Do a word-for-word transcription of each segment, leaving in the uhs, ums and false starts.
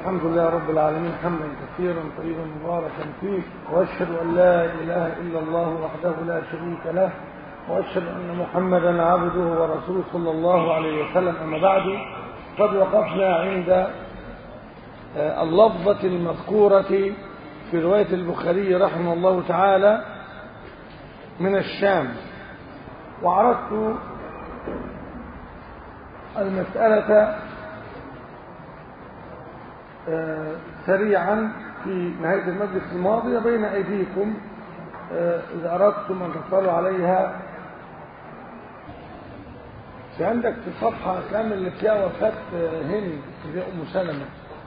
الحمد لله رب العالمين حمدا كثيرا طيبا مباركا فيه، واشهد ان لا اله الا الله وحده لا شريك له، واشهد ان محمدا عبده ورسوله صلى الله عليه وسلم. اما بعد، قد وقفنا عند اللفظة المذكورة في رواية البخاري رحمه الله تعالى من الشام، وعرضت المسألة سريعا في نهاية المجلس الماضي بين أيديكم. إذا أردتم أن تطلعوا عليها، في عندك في الصفحة كامل اللي فيها وفاة هند في أم سلمة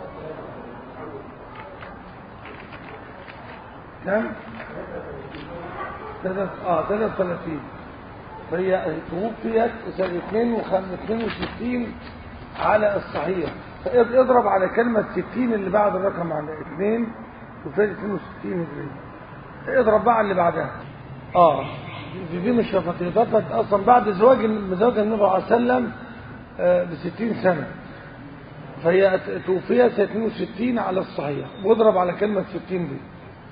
كم؟ اه ثلاثة وثلاثين. فهي توفيت سنة اثنين وستين على الصحيح، فاضرب على كلمة ستين اللي بعد الرقم عندها اثنين توفيت اثنين وستين هجرية، اضرب بقى اللي بعدها. اه دي, دي مش وفاة، توفت اصلا بعد زواج زواج النبي صلى الله عليه وسلم ب ستين سنة، فهي توفيت سنة اثنين وستين على الصحيح، واضرب على كلمة ستين دي.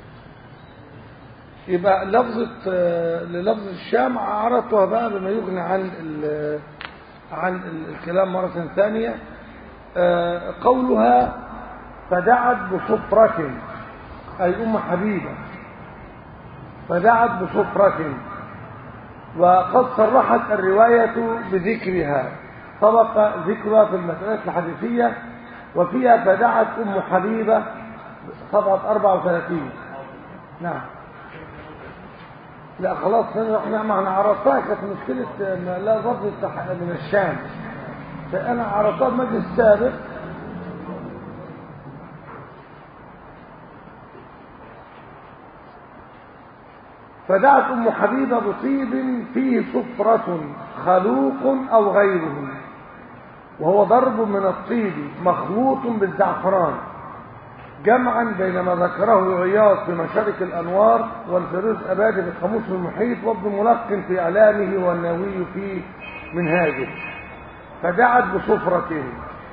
يبقى لفظة للفظ الشام عرضتها بقى بما يغني عن عن الكلام مرة ثانية. قولها فدعت بصفرة، أي أم حبيبة، فدعت بصفرة، وقد صرحت الرواية بذكرها، سبق ذكرها في المسألة الحديثية، وفيها فدعت أم حبيبة صفحة أربعة وثلاثين. نعم. لا خلاص احنا معنا عرضتها، كانت مشكلة لا ضبط من الشام، فأنا عرضتها بمجلس سابق. فدعت أم حبيبة بطيب فيه صفرة خلوق أو غيره، وهو ضرب من الطيب مخلوط بالزعفران، جمعا بين ما ذكره عياض في مشارك الأنوار، والفيروز أبادي في القاموس المحيط، وابن ملقن في إعلامه، والنووي في منهاجه. فدعت بصفرة.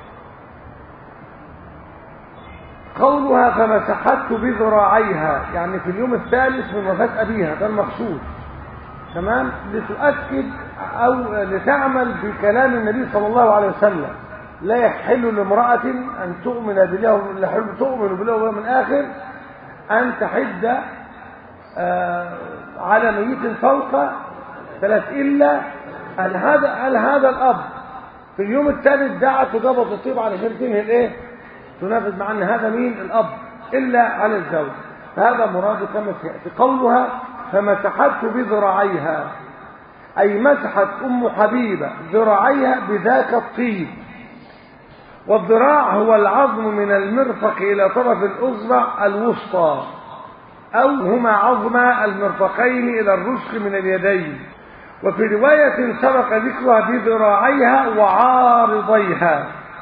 قولها فمسحته بذراعيها، يعني في اليوم الثالث من وفاة أبيها، ده المقصود، تمام، لتؤكد أو لتعمل بكلام النبي صلى الله عليه وسلم: لا يحل لامرأة أن تؤمن بالله لا يحل تؤمن بالله واليوم الآخر أن تحد آه على ميت فوق ثلاث، إلا أن هذا قال هذا الأب في اليوم الثالث دعت وجابت الطيب علشان تنهي الإيه؟ تنافذ مع أن هذا مين؟ الأب، إلا على الزوج. فهذا مراد كما سيأتي. قولها فمسحته بذراعيها، أي مسحت أم حبيبة ذراعيها بذاك الطيب. والذراع هو العظم من المرفق إلى طرف الأصبع الوسطى، أو هما عظما المرفقين إلى الرسغ من اليدين. وفي رواية سبق ذكرها بذراعيها وعارضيها.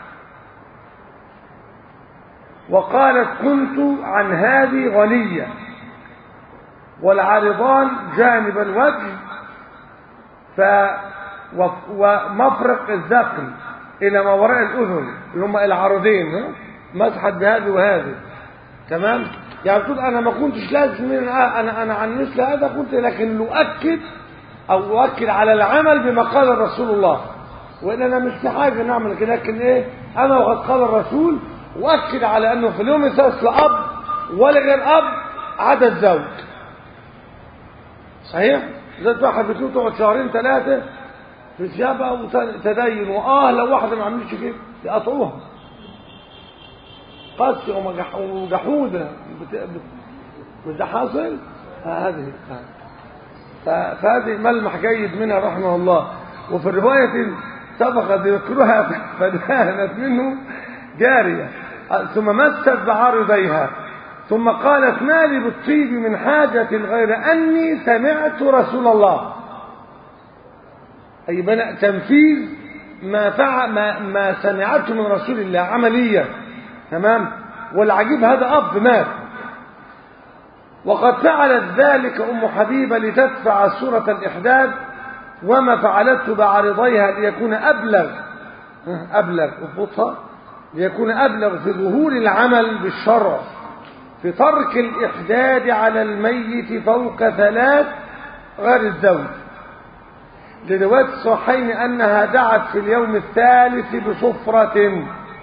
وقالت كنت عن هذه غنية، والعارضان جانب الوجه ف ومفرق الذقن إلى ما وراء الأذن، اللي هم العارضين، مسحت بهذه وهذه، تمام. يعني تقول أنا ما كنتش لازم أنا أنا عن مثل هذا كنت، لكن لأؤكد أو أؤكد على العمل بما قال رسول الله، وإن أنا مش في حاجة نعمل كده، لكن إيه، أنا وقد قال الرسول، وأكد على أنه في اليوم الثالث لا أب ولا غير أب عدا الزوج. صحيح؟ زي واحد بتقول تقعد شهرين ثلاثة في ثيابها وتدين، وآه لو واحدة ما عملتش كده يقطعوها قاسية وجحودة، مش ده حاصل؟ هذه فهذه ملمح جيد منها رحمه الله. وفي الرواية سبق ذكرها فدهنت منه جارية، ثم مست بعارضيها، ثم قالت ما لي بالطيب من حاجة غير أني سمعت رسول الله، أي بنى تنفيذ ما فعل ما, ما سمعته من رسول الله عمليا، تمام. والعجيب هذا أب مات، وقد فعلت ذلك أم حبيبة لتدفع سورة الإحداث، وما فعلته بعارضيها ليكون أبلغ أبلغ وفطها ليكون أبلغ في ظهور العمل بالشرع في ترك الإحداد على الميت فوق ثلاث غير الزوج، لرواية الصحيحين أنها دعت في اليوم الثالث بصفرة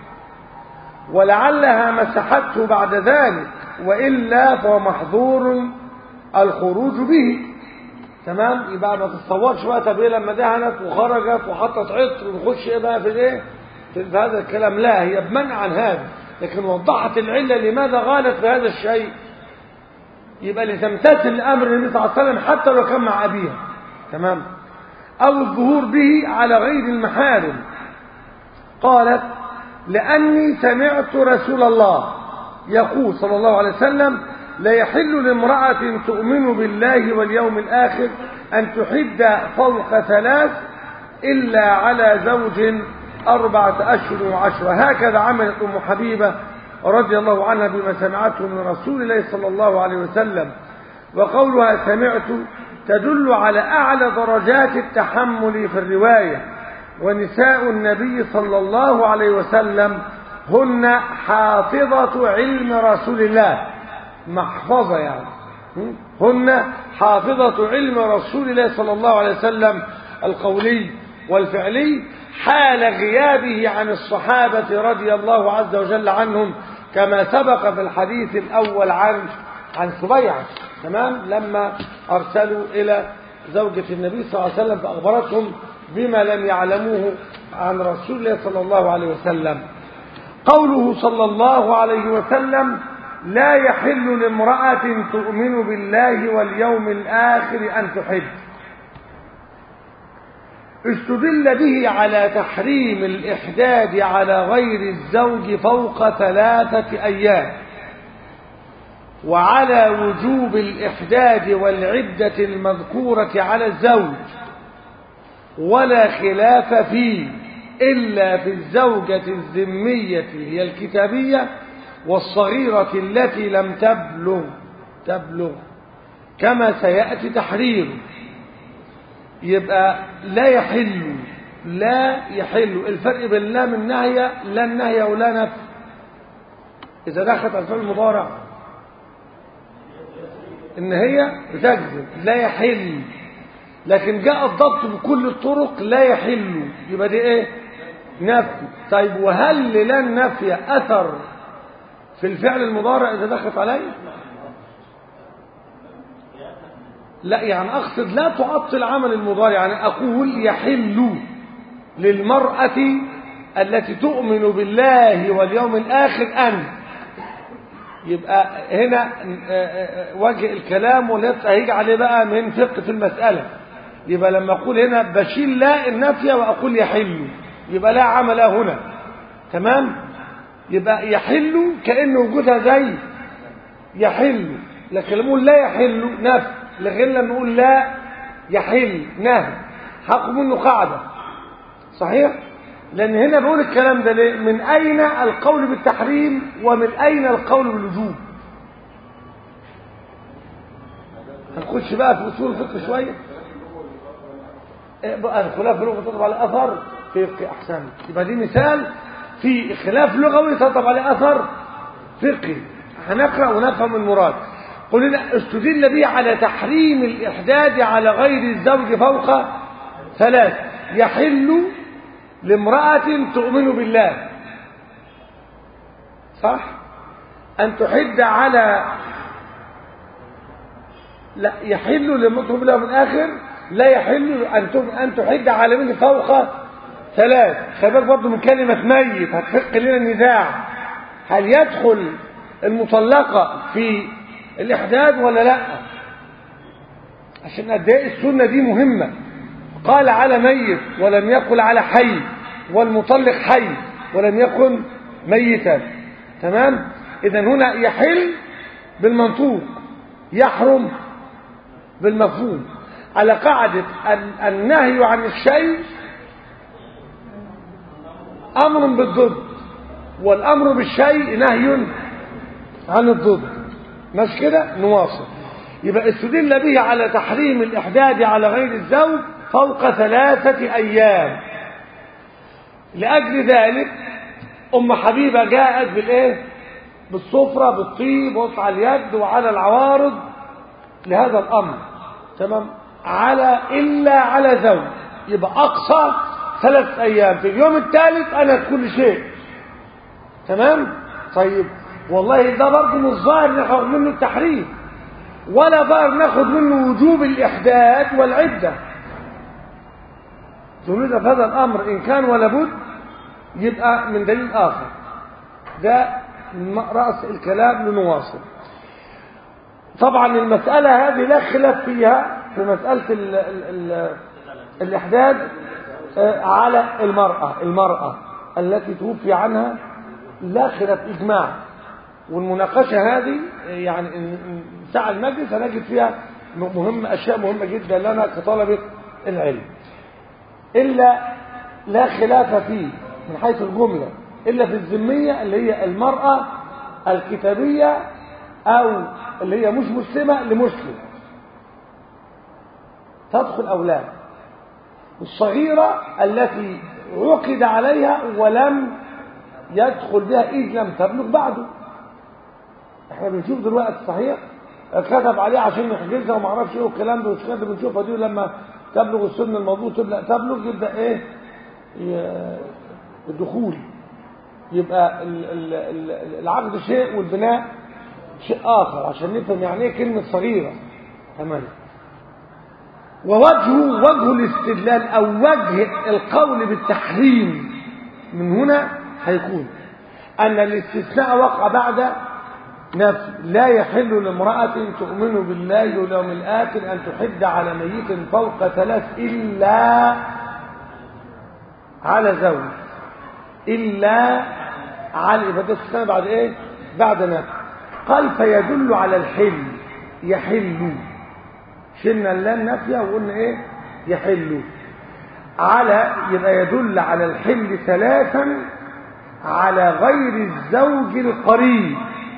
ولعلها مسحته بعد ذلك، وإلا فهو محظور الخروج به. تمام. يبقى ما تتصورش بقى طب ايه لما دهنت وخرجت وحطت عطر ونخش ايه بقى في الايه في هذا الكلام. لا، هي بمنع عن هذا، لكن وضحت العله لماذا غالت في هذا الشيء. يبقى لتمتثل امر النبي صلى الله عليه وسلم حتى لو كان مع ابيها. تمام. او الظهور به على غير المحارم. قالت لاني سمعت رسول الله يقول صلى الله عليه وسلم لا يحل لامرأة تؤمن بالله واليوم الآخر أن تحد فوق ثلاث إلا على زوج أربعة أشهر وعشرة. هكذا عملت أم حبيبة رضي الله عنها بما سمعته من رسول الله صلى الله عليه وسلم. وقولها سمعت تدل على أعلى درجات التحمل في الرواية. ونساء النبي صلى الله عليه وسلم هن حافظة علم رسول الله، محفظة يعني، هن حافظة علم رسول الله صلى الله عليه وسلم القولي والفعلي حال غيابه عن الصحابة رضي الله عز وجل عنهم، كما سبق في الحديث الأول عن عن سبيعة. تمام. لما أرسلوا إلى زوجة النبي صلى الله عليه وسلم فأخبرتهم بما لم يعلموه عن رسول الله صلى الله عليه وسلم. قوله صلى الله عليه وسلم لا يحل لامرأة تؤمن بالله واليوم الآخر أن تحد، استدل به على تحريم الإحداد على غير الزوج فوق ثلاثة أيام، وعلى وجوب الإحداد والعدة المذكورة على الزوج، ولا خلاف فيه إلا في الزوجة الذمية هي الكتابية والصغيرة التي لم تبلغ تبلغ كما سيأتي تحريره. يبقى لا يحل لا يحل الفرق بين لا من نهي، لا النهي ولا نفي. إذا دخلت على الفعل المضارع إن هي بتجزم لا يحل، لكن جاء الضبط بكل الطرق لا يحل، يبقى دي ايه؟ نفي. طيب وهل لا النفي أثر في الفعل المضارع إذا دخلت عليه؟ لا، يعني أقصد لا تعطل عمل المضارع. يعني أقول يحل للمرأة التي تؤمن بالله واليوم الآخر أن، يبقى هنا وجه الكلام واللي هيجي عليه بقى من فقه في المسألة. يبقى لما أقول هنا بشيل لا النفي وأقول يحل، يبقى لا عمل هنا. تمام. يبقى يحل كأن وجودها زي يحل، لكن لما نقول لا يحل نفي، لكن لما نقول لا يحل نهي حق منه قاعدة. صحيح؟ لأن هنا بقول الكلام ده ليه؟ من أين القول بالتحريم ومن أين القول بالوجوب؟ هنخش بقى في أصول الفقه شوية. بقى الخلاف اللغة تطلب على أثر في فقه أحسن. يبقى دي مثال في خلاف لغوي تطلب على أثر فقهي. هنقرأ ونفهم المراد. قلنا استدل به على تحريم الإحداد على غير الزوج فوق ثلاث. يحل لامرأة تؤمن بالله، صح؟ أن تحد على، لا يحل لامرأة تؤمن بالله من آخر، لا يحل أن تحد على من فوق ثلاث. خبر برضو من كلمة ميت هتفق لنا النزاع، هل يدخل المطلقة في الإحداد ولا لا؟ عشان أداء السنة دي مهمة. قال على ميت ولم يقل على حي، والمطلق حي ولم يكن ميتا. تمام. إذا هنا يحل بالمنطوق، يحرم بالمفهوم، على قاعدة النهي عن الشيء أمر بالضد، والأمر بالشيء نهي عن الضد. مش كده؟ نواصل. يبقى استدل به على تحريم الإحداد على غير الزوج فوق ثلاثة أيام. لأجل ذلك أم حبيبة جاءت بالإيه؟ بالصفرة بالطيب وقع اليد وعلى العوارض لهذا الأمر، تمام؟ على إلا على زوج، يبقى أقصى ثلاث أيام، في اليوم الثالث أنا كل شيء، تمام؟ طيب والله ده برضه مش ظاهر ناخد منه التحريم، ولا ظاهر ناخد منه وجوب الإحداث والعدة. تريد في هذا الأمر إن كان ولا بد يبقى من دليل آخر. ده رأس الكلام لنواصل. طبعا المسألة هذه لا خلاف فيها في مسألة ال ال ال الإحداث على المرأة المرأة التي توفي عنها، لا خلاف إجماع. والمناقشة هذه يعني إن ساعة المجلس هنجد فيها مهم أشياء مهمة جدا لنا كطلبة العلم، إلا لا خلاف فيه من حيث الجملة إلا في الذمية اللي هي المرأة الكتابية أو اللي هي مش مسلمة لمسلم تدخل أولاد، الصغيرة التي عقد عليها ولم يدخل بها إذ لم تبلغ بعده. احنا بنشوف دلوقتي صحيح كتب عليه عشان يحجزها وما اعرفش ايه والكلام ده، مش كده بنشوفها دي لما تبلغ السن الموضوع تبدا تبلغ يبدا ايه الدخول، يبقى العقد شيء والبناء شيء اخر عشان نفهم يعني ايه كلمه صغيره. تمام. ووجه وجه الاستدلال او وجه القول بالتحريم من هنا هيكون ان الاستثناء وقع بعد نفي. لا يحل لامرأة تؤمن بالله واليوم الآخر أن تحد على ميت فوق ثلاث إلا على زوج، إلا على إبادة السنة بعد إيه؟ بعد نفي. قال فيدل على الحل، يحل، شلنا اللام نافية وقلنا إيه؟ يحل على، يبقى يدل على الحل ثلاثا على غير الزوج القريب،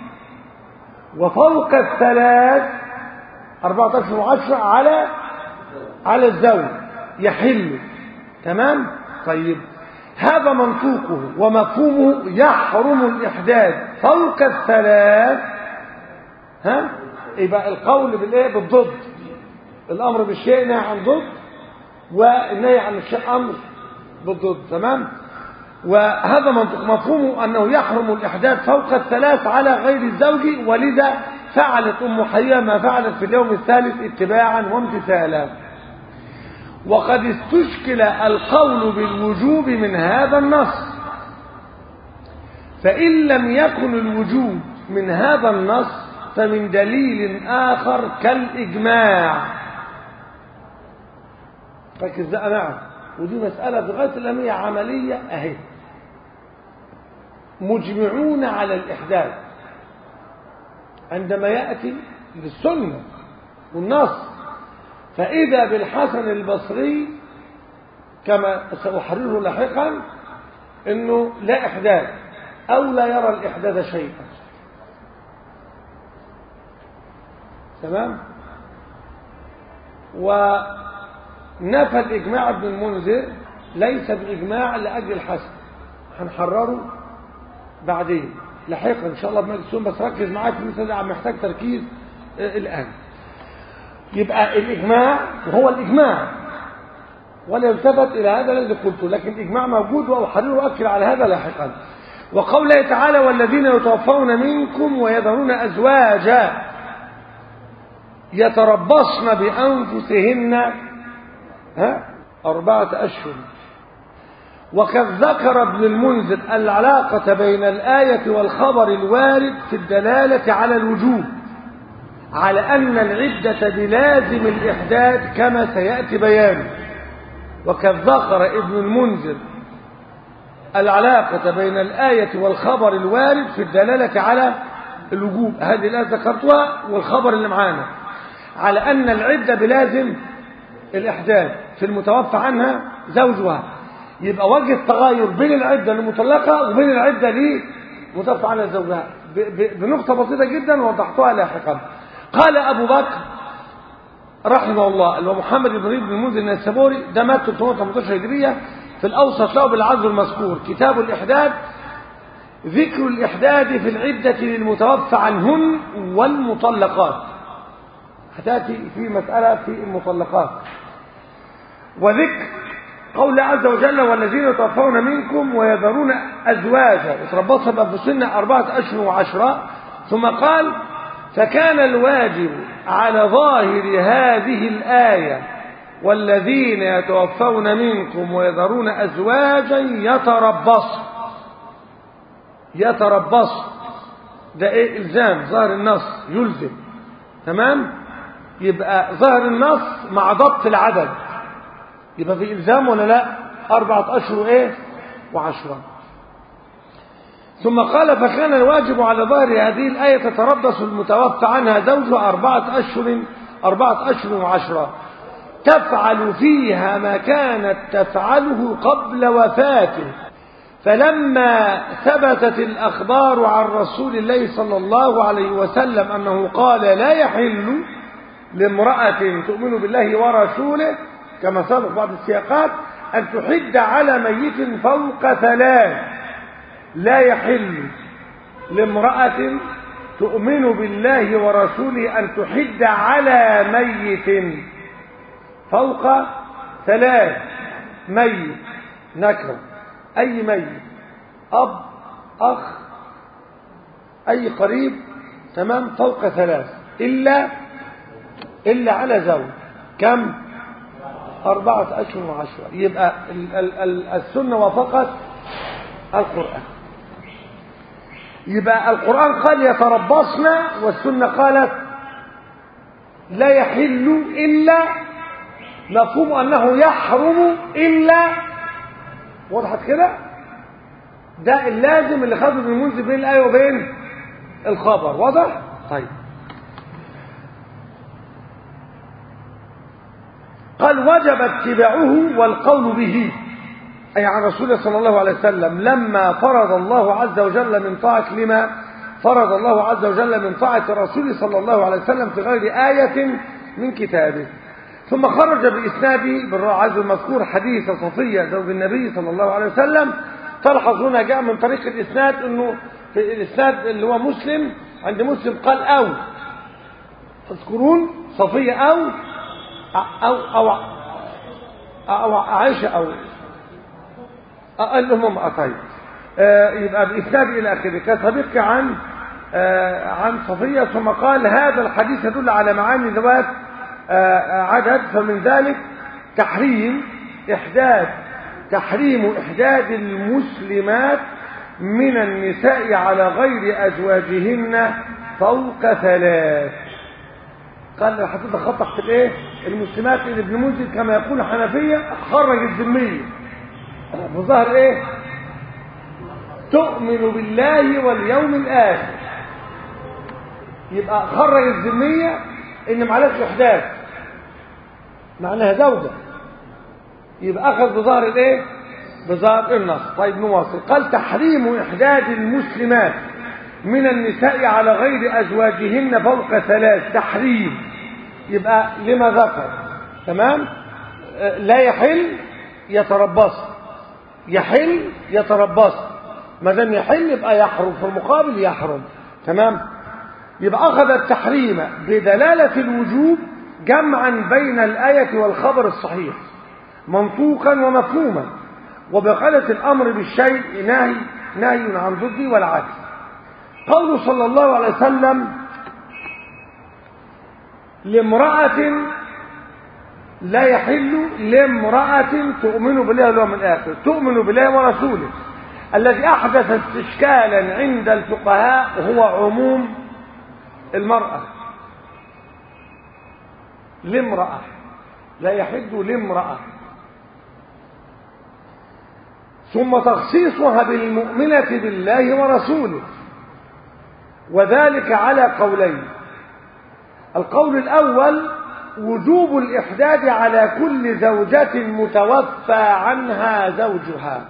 وفوق الثلاث أربعة عشر وعشرة على على الزوج يحل. تمام. طيب هذا منطوقه ومفهومه يحرم الإحداث فوق الثلاث. ها يبقى القول بالايه؟ بالضد، الأمر بالشيء نهي عن ضد، والنهي عن الشيء أمر بالضد. تمام. وهذا منطق مفهومه أنه يحرم الإحداث فوق الثلاث على غير الزوج، ولذا فعلت أم حبيبة ما فعلت في اليوم الثالث اتباعا وامتثالا. وقد استشكل القول بالوجوب من هذا النص، فإن لم يكن الوجوب من هذا النص فمن دليل آخر كالإجماع. ركز بقى معي، ودي مسألة بغاية الأهمية عملية أهي. مجمعون على الإحداث عندما يأتي للسنة والنص، فإذا بالحسن البصري كما سأحرره لاحقا إنه لا إحداث أو لا يرى الإحداث شيئا. تمام. ونفى الإجماع ابن المنذر ليس بإجماع لأجل الحسن، هنحرره بعدين لاحقا إن شاء الله بمجلس، بس ركز معايا في المثال ده محتاج تركيز الآن. يبقى الإجماع هو الإجماع ولا يلتفت إلى هذا الذي قلته، لكن الإجماع موجود وأحرره وأكد على هذا لاحقا. وقوله تعالى والذين يتوفون منكم ويذرون أزواجا يتربصن بأنفسهن ها أربعة أشهر. وقد ذكر ابن المنذر العلاقة بين الآية والخبر الوارد في الدلالة على الوجوب، على أن العدة بلازم الإحداث كما سيأتي بيانه. وقد ذكر ابن المنذر العلاقة بين الآية والخبر الوارد في الدلالة على الوجوب، هذه الآية ذكرتها والخبر اللي معانا، على أن العدة بلازم الإحداث في المتوفى عنها زوجها. يبقى وجه التغاير بين العدة المطلقة وبين العدة لمتوفى عنها زوجها بنقطة بسيطة جدا وضحتها لاحقا. قال أبو بكر رحمه الله اللي هو محمد بن ابن المنذر النيسابوري، ده مات ثلاثمائة وثمانية عشر هجرية، في الأوسط له بالعزو المذكور كتاب الإحداث ذكر الإحداد في العدة للمتوفى عنهن والمطلقات، هتأتي في مسألة في المطلقات. وذكر قول عز وجل والذين يتوفون منكم ويذرون أزواجا يتربصن بأنفسهن أربعة أشهر وعشرة، ثم قال فكان الواجب على ظاهر هذه الآية والذين يتوفون منكم ويذرون أزواجا يتربصن. يتربصن ده ايه؟ إلزام، ظاهر النص يلزم، تمام؟ يبقى ظاهر النص مع ضبط العدد يبقى في إلزام ولا لا؟ أربعة أشهر ايه وعشرة. ثم قال فكان الواجب على ظاهر هذه الآية تتربص المتوفى عنها زوجها أربعة أشهر أربعة أشهر وعشرة تفعل فيها ما كانت تفعله قبل وفاته. فلما ثبتت الأخبار عن رسول الله صلى الله عليه وسلم أنه قال لا يحل لامرأة تؤمن بالله ورسوله كما سبق بعض السياقات أن تحد على ميت فوق ثلاث، لا يحل لامرأة تؤمن بالله ورسوله أن تحد على ميت فوق ثلاث. ميت نكره، أي ميت، أب أخ أي قريب، تمام، فوق ثلاث إلا إلا على زوج كم؟ أربعة أشهر وعشرة. يبقى ال ال ال السنة وفقت القرآن. يبقى القرآن قال يتربصن والسنة قالت لا يحل إلا، مفهوم أنه يحرم إلا، وضحت كده؟ ده اللازم اللي خده ابن المنذر بين الآية وبين الخبر، واضح؟ طيب قال وجب اتباعه والقول به، أي عن رسول الله صلى الله عليه وسلم لما فرض الله عز وجل من طاعة لما فرض الله عز وجل من طاعة رسوله صلى الله عليه وسلم في غير آية من كتابه. ثم خرج بإسناده بالراعي المذكور حديث صفية زوج النبي صلى الله عليه وسلم. تلحظ هنا جاء من طريق الإسناد أنه في الإسناد اللي هو مسلم عند مسلم قال أو تذكرون صفية أو أو أو أو عائشة أو المهم أطيب آه يبقى بإسناد إلى آخره كسبق عن آه عن صفية. ثم قال هذا الحديث يدل على معاني ذوات آه عدد، فمن ذلك تحريم إحداث تحريم إحداد المسلمات من النساء على غير أزواجهن فوق ثلاث. قال لو حطيت خط تحت الايه المسلمات اللي ابن منذر كما يقول الحنفية خرج الذمية بظهر ايه تؤمن بالله واليوم الآخر، يبقى خرج الذمية ان معلش إحداث معناها زوجة، يبقى أخذ بظهر الايه بظهر النص. طيب نواصل. قال تحريم إحداد المسلمات من النساء على غير أزواجهن فوق ثلاث، تحريم، يبقى لما ذكر، تمام. لا يحل يتربص، يحل يتربص، ما دام يحل يبقى يحرم، في المقابل يحرم، تمام. يبقى أخذ التحريم بدلالة الوجوب جمعا بين الآية والخبر الصحيح منطوقا ومفهوما، وبقالة الأمر بالشيء نهي نهي عن ضده والعكس. قوله صلى الله عليه وسلم لامرأة لا يحل لامرأة تؤمن بالله واليوم الآخر تؤمن بالله ورسوله. الذي أحدث استشكالا عند الفقهاء هو عموم المرأة، لامرأة لا يحل لامرأة، ثم تخصيصها بالمؤمنة بالله ورسوله، وذلك على قولين. القول الأول وجوب الإحداد على كل زوجة متوفى عنها زوجها،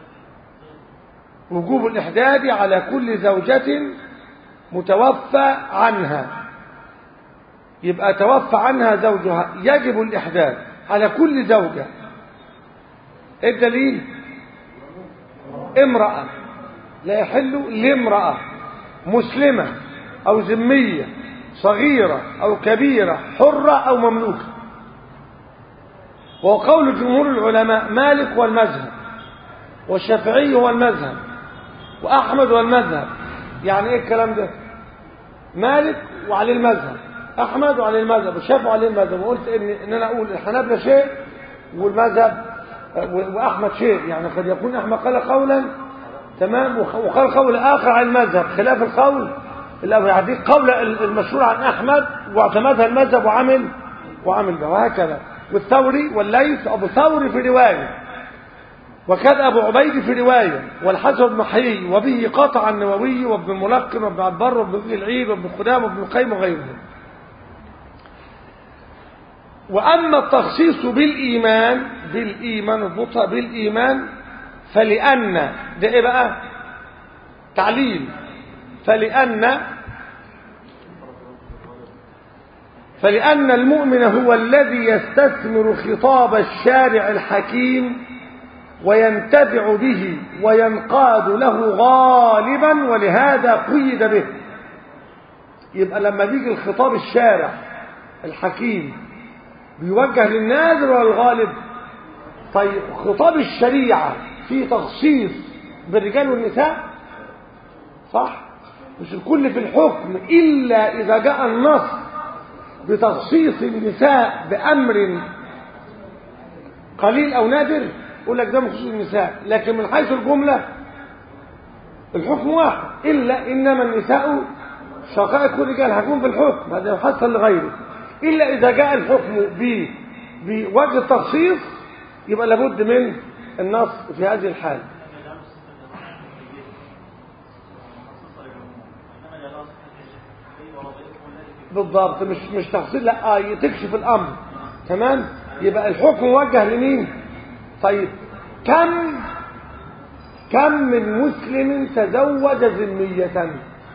وجوب الإحداد على كل زوجة متوفى عنها، يبقى توفى عنها زوجها يجب الإحداد على كل زوجة. الدليل امرأة لا يحل لامرأة مسلمة أو ذمية صغيرة أو كبيرة حرة أو مملوكة. وقول جمهور العلماء مالك والمذهب والشافعي هو المذهب وأحمد والمذهب. يعني إيه الكلام ده؟ مالك وعليه المذهب، أحمد وعليه المذهب، والشافعي وعليه المذهب. وقلت إن, إن أنا أقول الحنابلة شيء والمذهب وأحمد شيء، يعني قد يكون أحمد قال قولا تمام وقال قول آخر عن المذهب خلاف القول يعني قول المشهور عن أحمد واعتمدها المذهب وعمل وعمل به، وهكذا. والثوري والليث أبو ثوري في رواية، وكذا أبو عبيد في رواية، والحسن بن حيي، وبه قاطع النووي وابن الملقن وابن عبر وابن ابن العيد وابن قدامة وابن القيم وغيرهم. وأما التخصيص بالإيمان بالإيمان البطء بالإيمان فلأن ده إيه بقى؟ تعليل. فلأن فلأن المؤمن هو الذي يستثمر خطاب الشارع الحكيم وينتفع به وينقاد له غالبا، ولهذا قيد به. يبقى لما بيجي الخطاب الشارع الحكيم بيوجه للنادر ولا الغالب؟ طيب خطاب الشريعة فيه تخصيص بالرجال والنساء صح؟ مش الكل في الحكم إلا إذا جاء النص بتخصيص النساء بأمر قليل أو نادر يقول لك ده مخصوص النساء، لكن من حيث الجملة الحكم واحد، إلا إنما النساء شقائق الرجال هيكون في الحكم، هذا يحصل لغيره. إلا إذا جاء الحكم بوجه التخصيص يبقى لابد من النص في هذه الحالة. بالضبط، مش مش تخصيص، لا آه تكشف الأمر تمام. يبقى الحكم موجه لمين؟ طيب كم كم من مسلم تزوج ذمية؟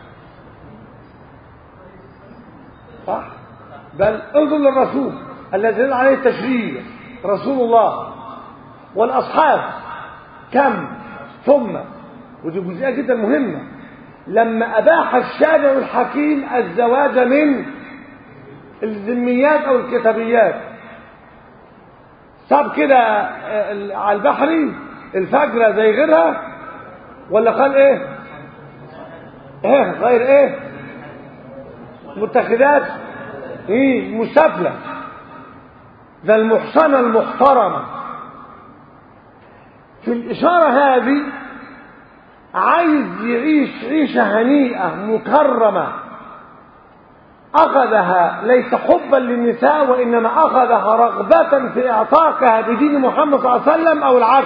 صح؟ بل انظر للرسول الذي دل عليه التشريع رسول الله والأصحاب كم. ثم ودي جزئية جدا مهمة، لما أباح الشارع الحكيم الزواج من الذميات أو الكتابيات ساب كده على البحري الفجرة زي غيرها ولا قال ايه ايه غير ايه متخذات ايه مسافلة ذا المحصنة المحترمة؟ في الإشارة هذه عايز يعيش عيشة هنيئة مكرمة، أخذها ليس حبا للنساء وإنما أخذها رغبة في إعتاقها بدين محمد صلى الله عليه وسلم أو العكس.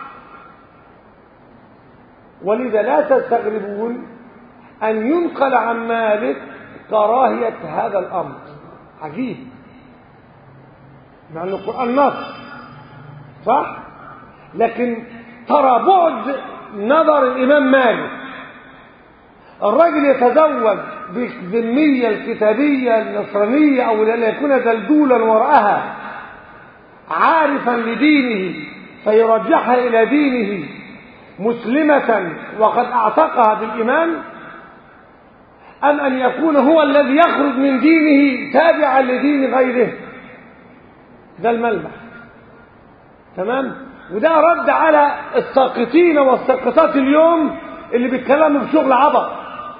ولذا لا تستغربون أن ينقل عن مالك كراهية هذا الأمر. عجيب، مع أن القرآن نص صح، لكن ترى بعد نظر الإمام مالك. الرجل يتزوج بالذمية الكتابية النصرانية أو لا يكون دلدولا وراءها عارفا لدينه فيرجحها إلى دينه مسلمة وقد اعتقها بالإيمان، أم أن يكون هو الذي يخرج من دينه تابعا لدين غيره؟ ده الملمح تمام. وده رد على الساقطين والساقطات اليوم اللي بيتكلموا بشغل عبط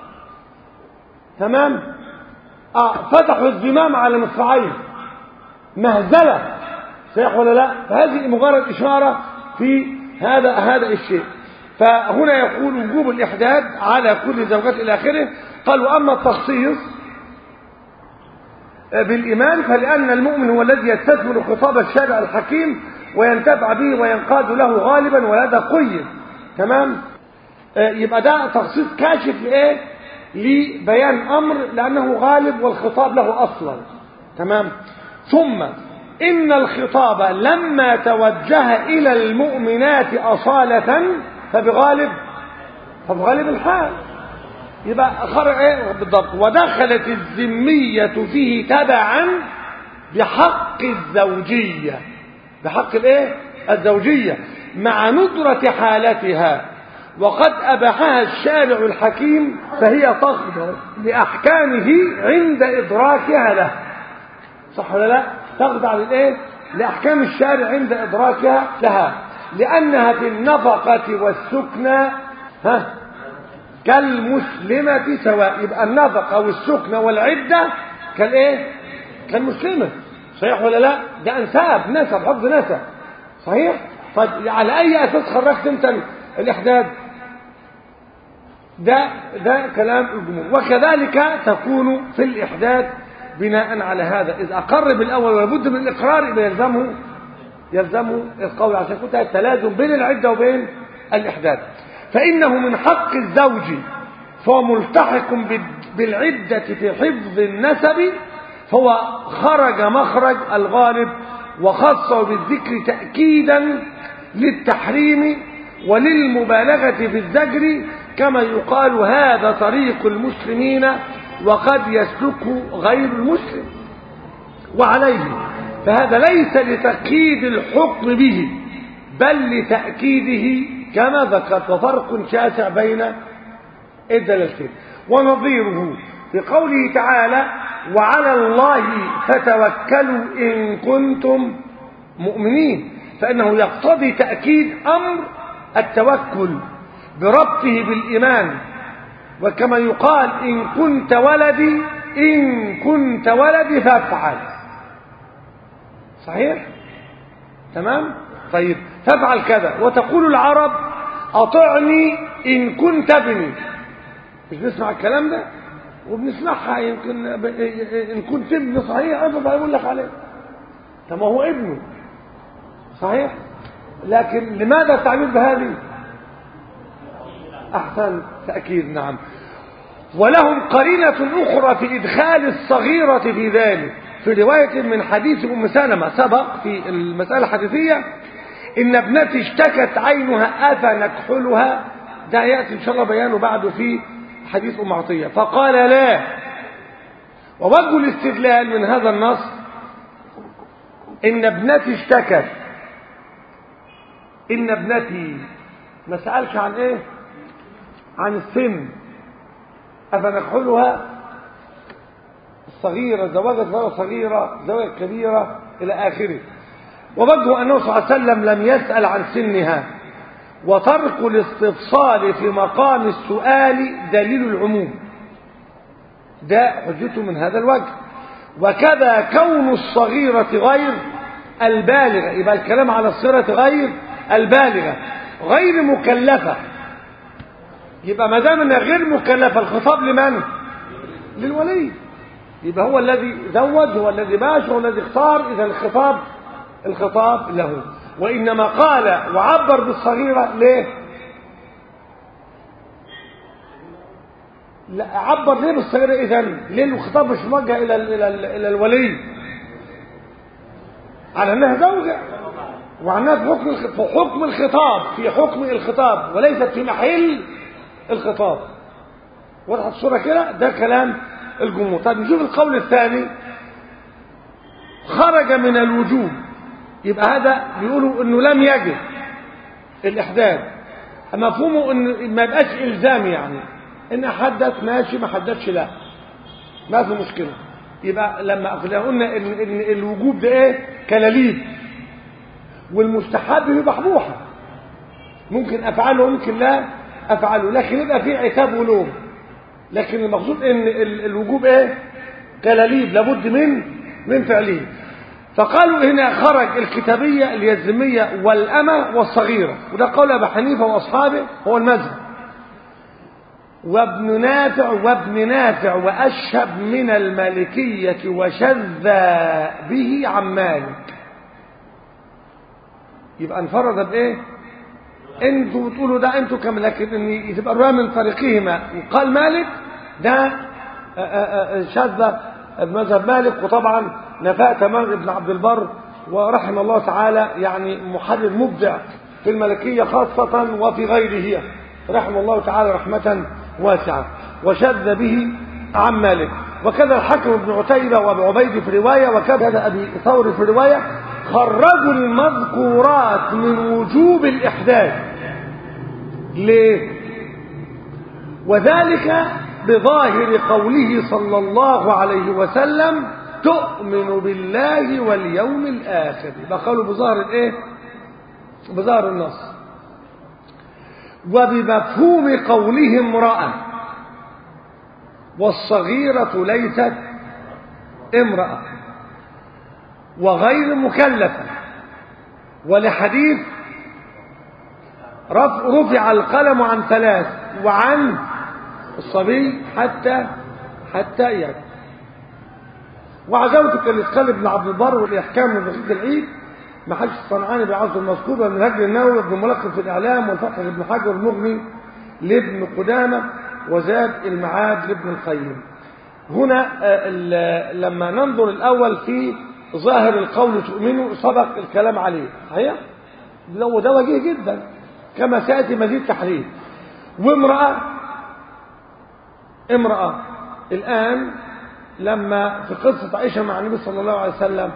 تمام. اه فتحوا الزمام على مصراعيه مهزله صحيح ولا لا؟ فهذه مجرد اشاره في هذا هذا الشيء. فهنا يقول وجوب الاحداد على كل زوجات الى اخره. قال واما التخصيص بالايمان فلان المؤمن هو الذي يستثمر خطاب الشارع الحكيم وينتفع به وينقاد له غالبا وهذا قيد تمام. يبقى ده تخصيص كاشف لايه؟ لبيان امر لانه غالب والخطاب له اصلا تمام. ثم ان الخطاب لما توجه الى المؤمنات اصالة فبغالب فبغالب الحال يبقى خرج ايه بالضبط. ودخلت الذمية فيه تبعا بحق الزوجية، بحق الايه الزوجية مع ندرة حالتها وقد أباحها الشارع الحكيم فهي تخضع لأحكامه عند إدراكها له. صح ولا لا؟ تخضع للإيه؟ لأحكام الشارع عند إدراكها لها، لأنها في النفقة والسكنى ها كالمسلمة سواء. يبقى النفقة والسكنى والعدة كالإيه؟ كالمسلمة. صحيح ولا لا؟ ده أنساب، نسب، حفظ نسب. صحيح؟ طيب على أي أساس خرجت أنت الإحداد؟ ده ده كلام الجمهور. وكذلك تكون في الإحداد بناء على هذا. إذا أقر بالأول ولابد من الإقرار يبقى يلزمه يلزمه القول. عشان كده التلازم بين العدة وبين الإحداد. فإنه من حق الزوج فهو ملتحق بالعدة في حفظ النسب، فهو خرج مخرج الغالب وخصه بالذكر تأكيدا للتحريم وللمبالغة في الزجر، كما يقال هذا طريق المسلمين وقد يسلكه غير المسلم. وعليه فهذا ليس لتأكيد الحكم به بل لتأكيده كما ذكرت، وفرق شاسع بين الدلالتين. ونظيره في قوله تعالى وعلى الله فتوكلوا إن كنتم مؤمنين، فإنه يقتضي تأكيد أمر التوكل بربطه بالإيمان. وكما يقال إن كنت ولدي إن كنت ولدي فافعل. صحيح؟ تمام؟ طيب فافعل كذا. وتقول العرب أطعني إن كنت ابني. مش بنسمع الكلام ده؟ وبنسمعها يمكن إن كنت ابني. صحيح؟ أبدا يقول لك عليه. طب ما هو ابنه. صحيح؟ لكن لماذا التعبير بهذه؟ أحسن تأكيد. نعم. ولهم قرينة أخرى في إدخال الصغيرة في ذلك، في رواية من حديث أم سلمة سبق في المسألة الحديثية إن ابنتي اشتكت عينها أفنكحلها. ده يأتي إن شاء الله بيانه بعده في حديث أم عطية. فقال لا. ووجه الاستدلال من هذا النص إن ابنتي اشتكت. إن ابنتي ما سألش عن إيه؟ عن السن. أفنكحلها الصغيرة، زواجة صغيرة، زواجة كبيرة إلى آخره. ووجه أنه صلى الله عليه وسلم لم يسأل عن سنها، وترك الاستفصال في مقام السؤال دليل العموم. ده حجته من هذا الوجه. وكذا كون الصغيرة غير البالغة، يبقى الكلام على الصغيرة غير البالغة غير مكلفة. يبقى ما دام انها غير مكلفة الخطاب لمن؟ للولي. يبقى هو الذي زوج، هو الذي باش، هو الذي اختار. إذا الخطاب الخطاب له. وإنما قال وعبر بالصغيرة ليه؟ لا عبر ليه بالصغيرة؟ إذن ليه الخطاب مش موجه إلى إلى إلى الولي على أنها زوجة، وعنها في حكم في حكم الخطاب في حكم الخطاب وليست في محل الخطاب. وضحت الصورة كده؟ ده كلام الجمهور. طيب نشوف القول الثاني. خرج من الوجوب، يبقى هذا بيقولوا انه لم يجب الاحداث. مفهومه ان ما يبقاش الزام، يعني ان حدث ماشي ما حدثش لا ما في مشكله. يبقى لما قلنا ان ان الوجوب ده ايه؟ كلاليب. والمستحب يبقى محبوحه، ممكن افعله وممكن لا افعله، لكن يبقى في عتاب ولوم. لكن المقصود ان الوجوب ايه؟ كلاليب، لابد من من فعله. فقالوا هنا خرج الكتابية اليزمية والأمة والصغيرة، وده قول أبي حنيفة وأصحابه هو المذهب. وابن نافع وابن نافع وأشهب من المالكية وشذ به عن مالك. يبقى انفرد بإيه؟ انتوا بتقولوا ده انتوا كم، لكن ان يبقى الرواية من طريقهما وقال مالك ده شذ مذهب مالك. وطبعا نفاء تمام ابن عبد البر ورحم الله تعالى، يعني محرر مبدع في المالكية خاصة وفي غيره، رحم الله تعالى رحمة واسعة، وشذ به عن مالك. وكذا الحكم بن عتيبة وابو عبيد في رواية، وكذا أبي ثور في رواية. خرجوا المذكورات من وجوب الإحداث، ليه؟ وذلك بظاهر قوله صلى الله عليه وسلم تؤمن بالله واليوم الآخر. يبقى قالوا بظاهر الايه؟ بظاهر النص. وبمفهوم قوله امرأة، والصغيرة ليست امرأة وغير مكلفة، ولحديث رفع القلم عن ثلاث وعن الصبي حتى حتى يد. وعزوتك للقلب بن عبد البر والإحكام من بخيت العيد ما حدش الصنعاني بعض المذكور ومن هجر النووي وابن ملقب في الإعلام والفتح لابن حجر المغني لابن قدامة وزاد المعاد لابن القيم. هنا لما ننظر الأول في ظاهر القول تؤمنوا سبق الكلام عليه صحيح؟ لو ده وجيه جدا كما سيأتي مزيد تحرير. وامرأة امرأة الآن لما في قصة عائشة مع النبي صلى الله عليه وسلم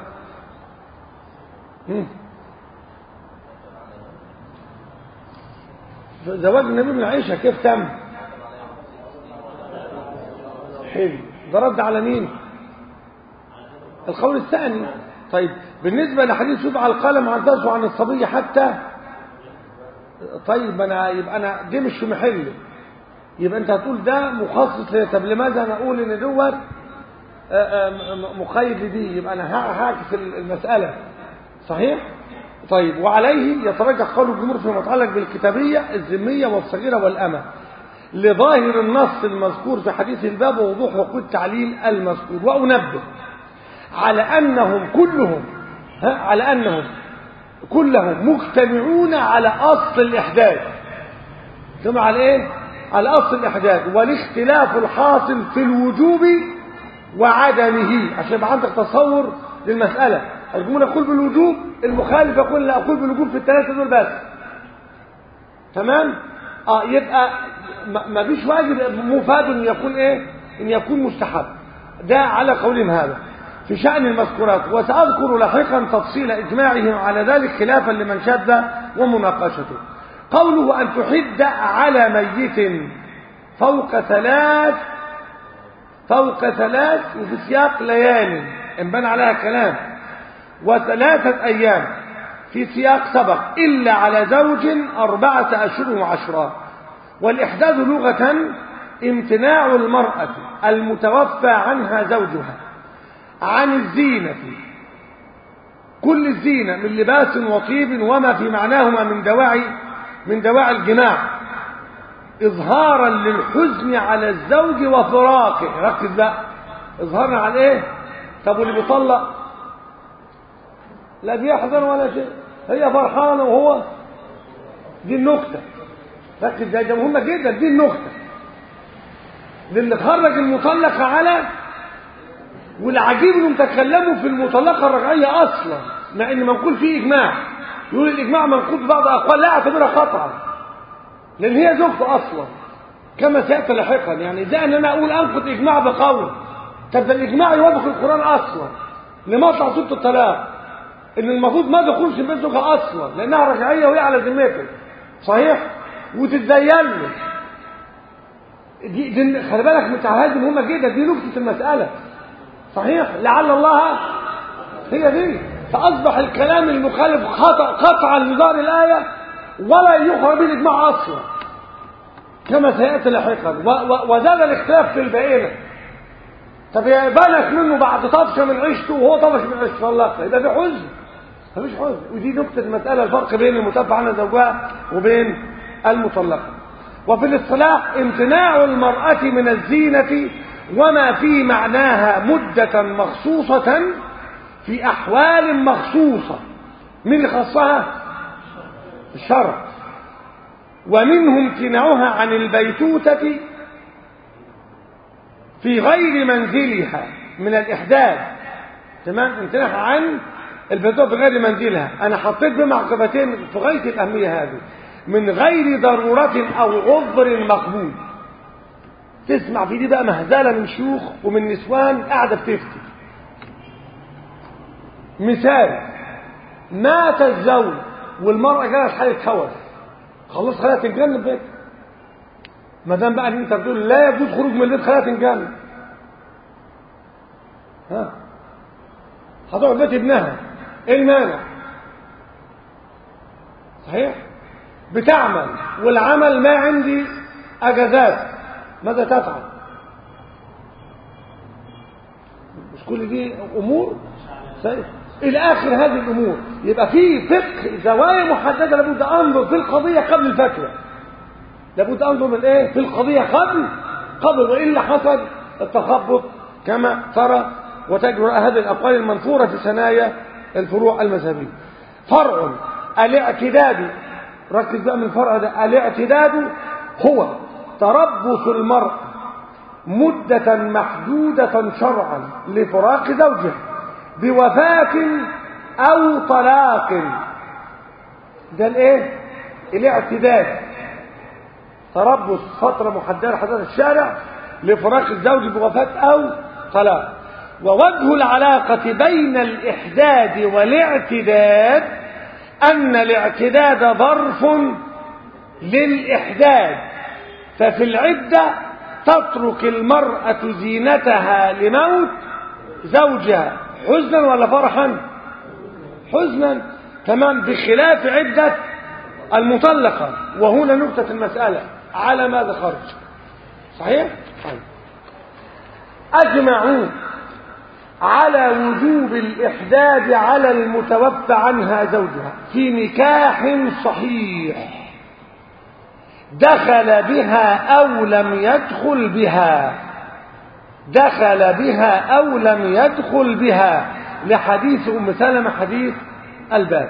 زواج النبي من عائشة كيف تم؟ حلو. ده رد على مين؟ القول الثاني. طيب بالنسبة لحديث يبقى القلم عن درسه عن الصبي حتى، طيب انا يبقى انا دي مش في محله، يبقى انت هتقول ده مخصص ليه. طب لماذا انا اقول ان دوت مقيد لدي؟ يبقى انا هعكس المسألة صحيح؟ طيب وعليه يترجح قول الجمهور فيما يتعلق بالكتابية الذمية والصغيرة والأمة لظاهر النص المذكور في حديث الباب ووضوح حقوق التعليل المذكور. وأنبه على أنهم كلهم ها على أنهم كلهم مجتمعون على أصل الإحداث. كما على إيه؟ على أصل الإحداث والاختلاف الحاصل في الوجوب وعدمه عشان يبقى عندك تصور للمسألة. الجمهور يقول بالوجوب، المخالف يقول لا أقول بالوجوب في الثلاثة دول بس. تمام؟ اه يبقى ما فيش واجب مفاد ان يكون ايه؟ ان يكون مستحب. ده على قولهم هذا في شأن المذكورات. وسأذكر لاحقا تفصيل إجماعهم على ذلك خلافا لمن شذ ومناقشته. قوله أن تحد على ميت فوق ثلاث فوق ثلاث وفي سياق ليال انبنى عليها كلام وثلاثة أيام في سياق سبق إلا على زوج أربعة أشهر وعشرة. والإحداث لغة امتناع المرأة المتوفى عنها زوجها عن الزينة كل الزينة من لباس وطيب وما في معناهما من دواعي من دواعي الجماع إظهارا للحزن على الزوج وفراقه. ركز بقى، إظهارا على إيه؟ طب واللي بيطلق لا بيحزن ولا شيء، هي فرحانة وهو. دي النكتة، ركز ده ده مهمة جدا. دي النكتة للي خرج المطلقة على، والعجيب انهم تكلموا في المطلقة الرجعية أصلا مع إن منقول فيه إجماع. يقول الإجماع منقول في بعض أقوال لا أعتبرها خطأ لأن هي زوجته أصلا كما سيأتي لاحقا. يعني ده أن أنا أقول أنقض إجماع بقول، طب ده الإجماع يوافق القرآن أصلا لمطلع سورة الطلاق ان المفروض ما تدخلش بيت زوجها اصلا لانها رجعيه وهي على ذمته صحيح وتتزين له. دي, دي خلي بالك من هذه مهمه جدا. دي نقطه المساله صحيح. لعل الله هي دي. فاصبح الكلام المخالف خطا قطعا لظاهر الايه ولا يخرج به الاجماع اصلا كما سياتي لاحقا. وزاد الاختلاف في البائنه. طب يا بالك منه بعد طفشه من عيشته وهو طفش من عيشته طلقها يبقى في حزن. مفيش حزن. ودي نقطة المسألة الفرق بين المتوفى عنها زوجها وبين المطلقة. وفي الاصطلاح امتناع المرأة من الزينة وما في معناها مدة مخصوصة في أحوال مخصوصة. من اللي خصها؟ الشرع. ومنه امتناعها عن البيتوتة في غير منزلها من الإحداث. تمام؟ امتناعها عن البيتوتة في غير منزلها. أنا حطيت بمعقبتين في غاية الأهمية هذه. من غير ضرورة أو عذر مقبول. تسمع في دي بقى مهزلة من شيوخ ومن نسوان قاعدة بتفتي. مثال: مات الزوج والمرأة جالت حالة هوس، خلص خليها تتجنب بيتها، ما دام بقى ان انت بتقول لا يجوز خروج من البيت خليها تنجن، ها هتقعد بيت ابنها، ايه المانع؟ صحيح؟ بتعمل والعمل ما عندي اجازات، ماذا تفعل؟ مش كل دي امور صحيح الى اخر هذه الامور. يبقى في فقه زوايا محدده لابد انظر في القضيه قبل الفتوى، لابد انظر من ايه في القضيه قبل قبل والا حصل التخبط كما ترى وتجرى هذه الاقوال المنثوره في ثنايا الفروع المذهبيه. فرع الاعتداد، ركز بقى من الفرع ده، الاعتداد هو تربص المرء مدة محدودة شرعا لفراق زوجها بوفاة أو طلاق. ده الايه؟ الاعتداد، تربص فترة محددة لحضرة الشارع لفراق الزوج بوفاة أو طلاق. ووجه العلاقة بين الإحداد والاعتداد أن الاعتداد ظرف للإحداد، ففي العدة تترك المرأة زينتها لموت زوجها حزنا ولا فرحا؟ حزنا، تمام، بخلاف عدة المطلقة. وهنا نقطة المسألة على ماذا خرج؟ صحيح؟ طيب. أجمعوا على وجوب الإحداد على المتوفى عنها زوجها في نكاح صحيح دخل بها أو لم يدخل بها، دخل بها أو لم يدخل بها، لحديث أم سلمة حديث الباب.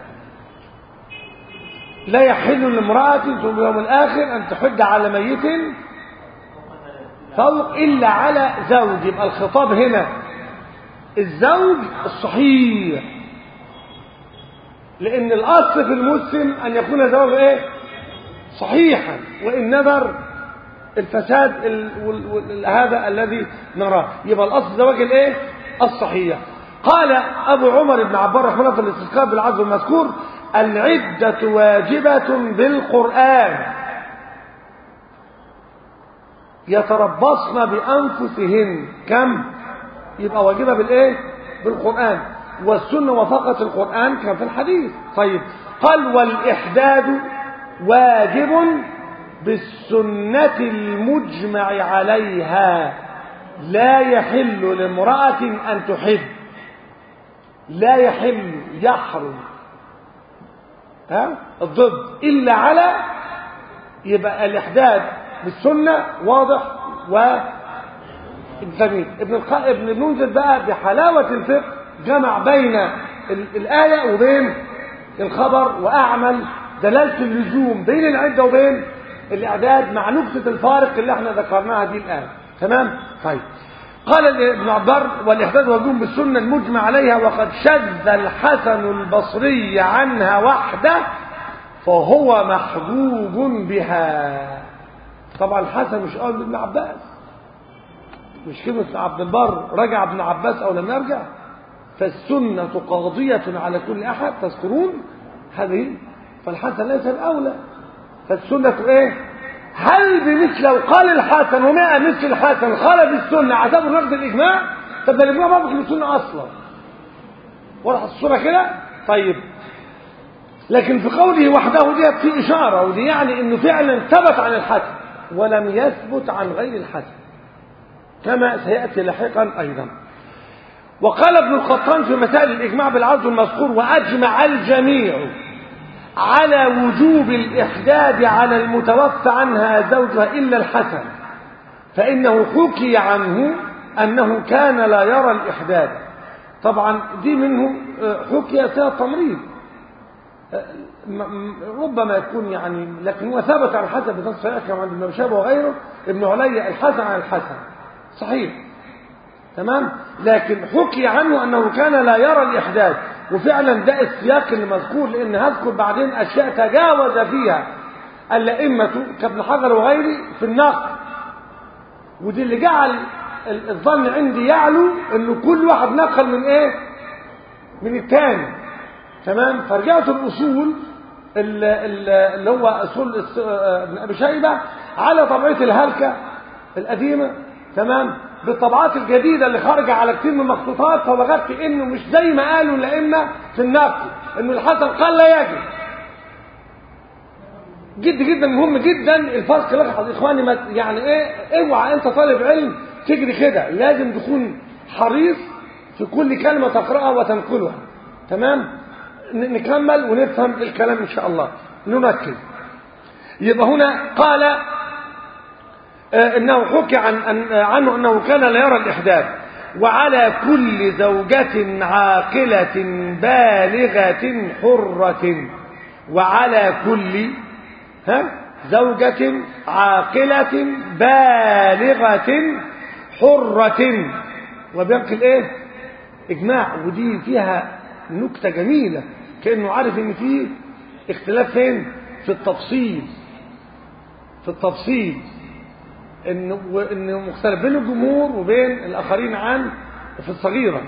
لا يحل لامرأة في اليوم الآخر أن تحد على ميت فوق إلا على زوج. يبقى الخطاب هنا الزوج الصحيح، لأن الأصل في المسلم أن يكون زوج إيه؟ صحيحا، وإن نذر الفساد ال... ال... ال... هذا الذي نراه. يبقى الأصل زواج الإيه؟ الصحيح. قال أبو عمر بن عبار رحمه الله في الاستذكار بالعزو المذكور: العدة واجبة بالقرآن، يتربصن بأنفسهن كم؟ يبقى واجبة بالإيه؟ بالقرآن، والسنة وفقت القرآن كان في الحديث. طيب، قال والإحداد واجب بالسنة المجمع عليها، لا يحل لامرأة أن تحد، لا يحل، يحرم، ها الضد، إلا على، يبقى الإحداد بالسنة واضح. و جميل. ابن الق... ابن المنذر بقى بحلاوة الفقه جمع بين الآية وبين الخبر، وأعمل دلالة اللزوم بين العدة وبين الإعداد مع نقطة الفارق اللي احنا ذكرناها دي الآن. تمام؟ طيب. قال ابن عبار: والإحداد واجب بالسنة المجمع عليها، وقد شذ الحسن البصري عنها وحده فهو محجوب بها. طبعا الحسن مش قال ابن عباس، مش كلمة عبد البر رجع ابن عباس أو لم يرجع، فالسنة قاضية على كل أحد، تذكرون هذه، فالحسن ليس الأولى، فالسنة إيه؟ هل بمثل لو قال الحسن ومئة مثل الحسن خالف السنة اعتبر نقد الإجماع؟ طب ده الإجماع ما بيقول السنة أصلا، واضح الصورة كده؟ طيب، لكن في قوله وحده دي في إشارة، ودي يعني إنه فعلا ثبت عن الحسن ولم يثبت عن غير الحسن كما سيأتي لاحقا أيضا. وقال ابن القطان في مسائل الإجماع بالعرض المذكور: وأجمع الجميع على وجوب الإحداد على المتوفى عنها زوجها إلا الحسن، فإنه حكي عنه أنه كان لا يرى الإحداد. طبعا دي منه حكي فيها تمريض، ربما يكون يعني، لكن هو ثبت عن الحسن بنص صحيح كما عند ابن شهاب وغيره، ابن علي الحسن عن الحسن صحيح، تمام، لكن حكي عنه أنه كان لا يرى الإحداد. وفعلا ده السياق اللي مذكور، لأن هذكر بعدين أشياء تجاوز فيها الأئمة كابن حجر وغيره في النقل، ودي اللي جعل الظن عندي يعلو انه كل واحد نقل من ايه؟ من الثاني، تمام. فرجعت الاصول اللي هو اصول ابن ابي شيبه على طبيعة الهلكة القديمة تمام بالطبعات الجديدة اللي خارجة على كتير من المخطوطات، فوجدت انه مش زي ما قالوا الائمة في النقل انه الحسن قال لا يجب. جد جدا مهم جدا الفرق. لحظة اخواني ما يعني ايه، اوعى انت طالب علم تجري كده، لازم تكون حريص في كل كلمة تقرأها وتنقلها. تمام نكمل ونفهم الكلام ان شاء الله نركز. يبقى هنا قال آه انه حكي عن عنه انه كان لا يرى الاحداث. وعلى كل زوجة عاقلة بالغة حرة، وعلى كل ها زوجة عاقلة بالغة حرة، وبينقل ايه اجماع. ودي فيها نكتة جميلة، كأنه عارف ان فيه اختلاف فين في التفصيل في التفصيل انه انه مختلف بين الجمهور وبين الاخرين عن في الصغيرة.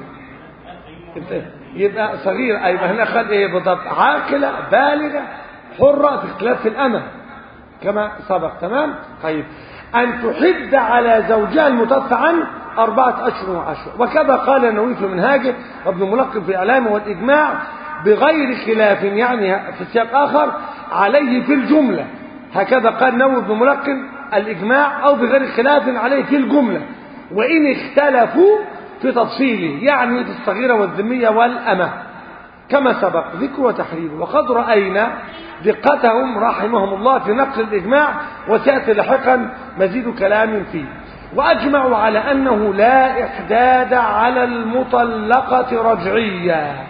يبقى صغيرة يبقى هنا خد ايه بالضبط عاقلة بالغة حرة في اختلاف في الامل كما سبق. تمام طيب ان تحد على زوجها المتوفى عنه أربعة أشهر وعشرة، وكذا قال النووي في منهاجه وابن ملقب في إعلامه والإجماع بغير خلاف، يعني في سياق آخر عليه في الجملة. هكذا قال النووي بن ملقب الإجماع أو بغير خلاف عليه في الجملة، وإن اختلفوا في تفصيله يعني في الصغيرة والذمية والأمة كما سبق ذكر وتحرير. وقد رأينا دقتهم رحمهم الله في نقل الإجماع، وسيأتي لاحقا مزيد كلام فيه. وأجمعوا على أنه لا إحداد على المطلقة رجعية.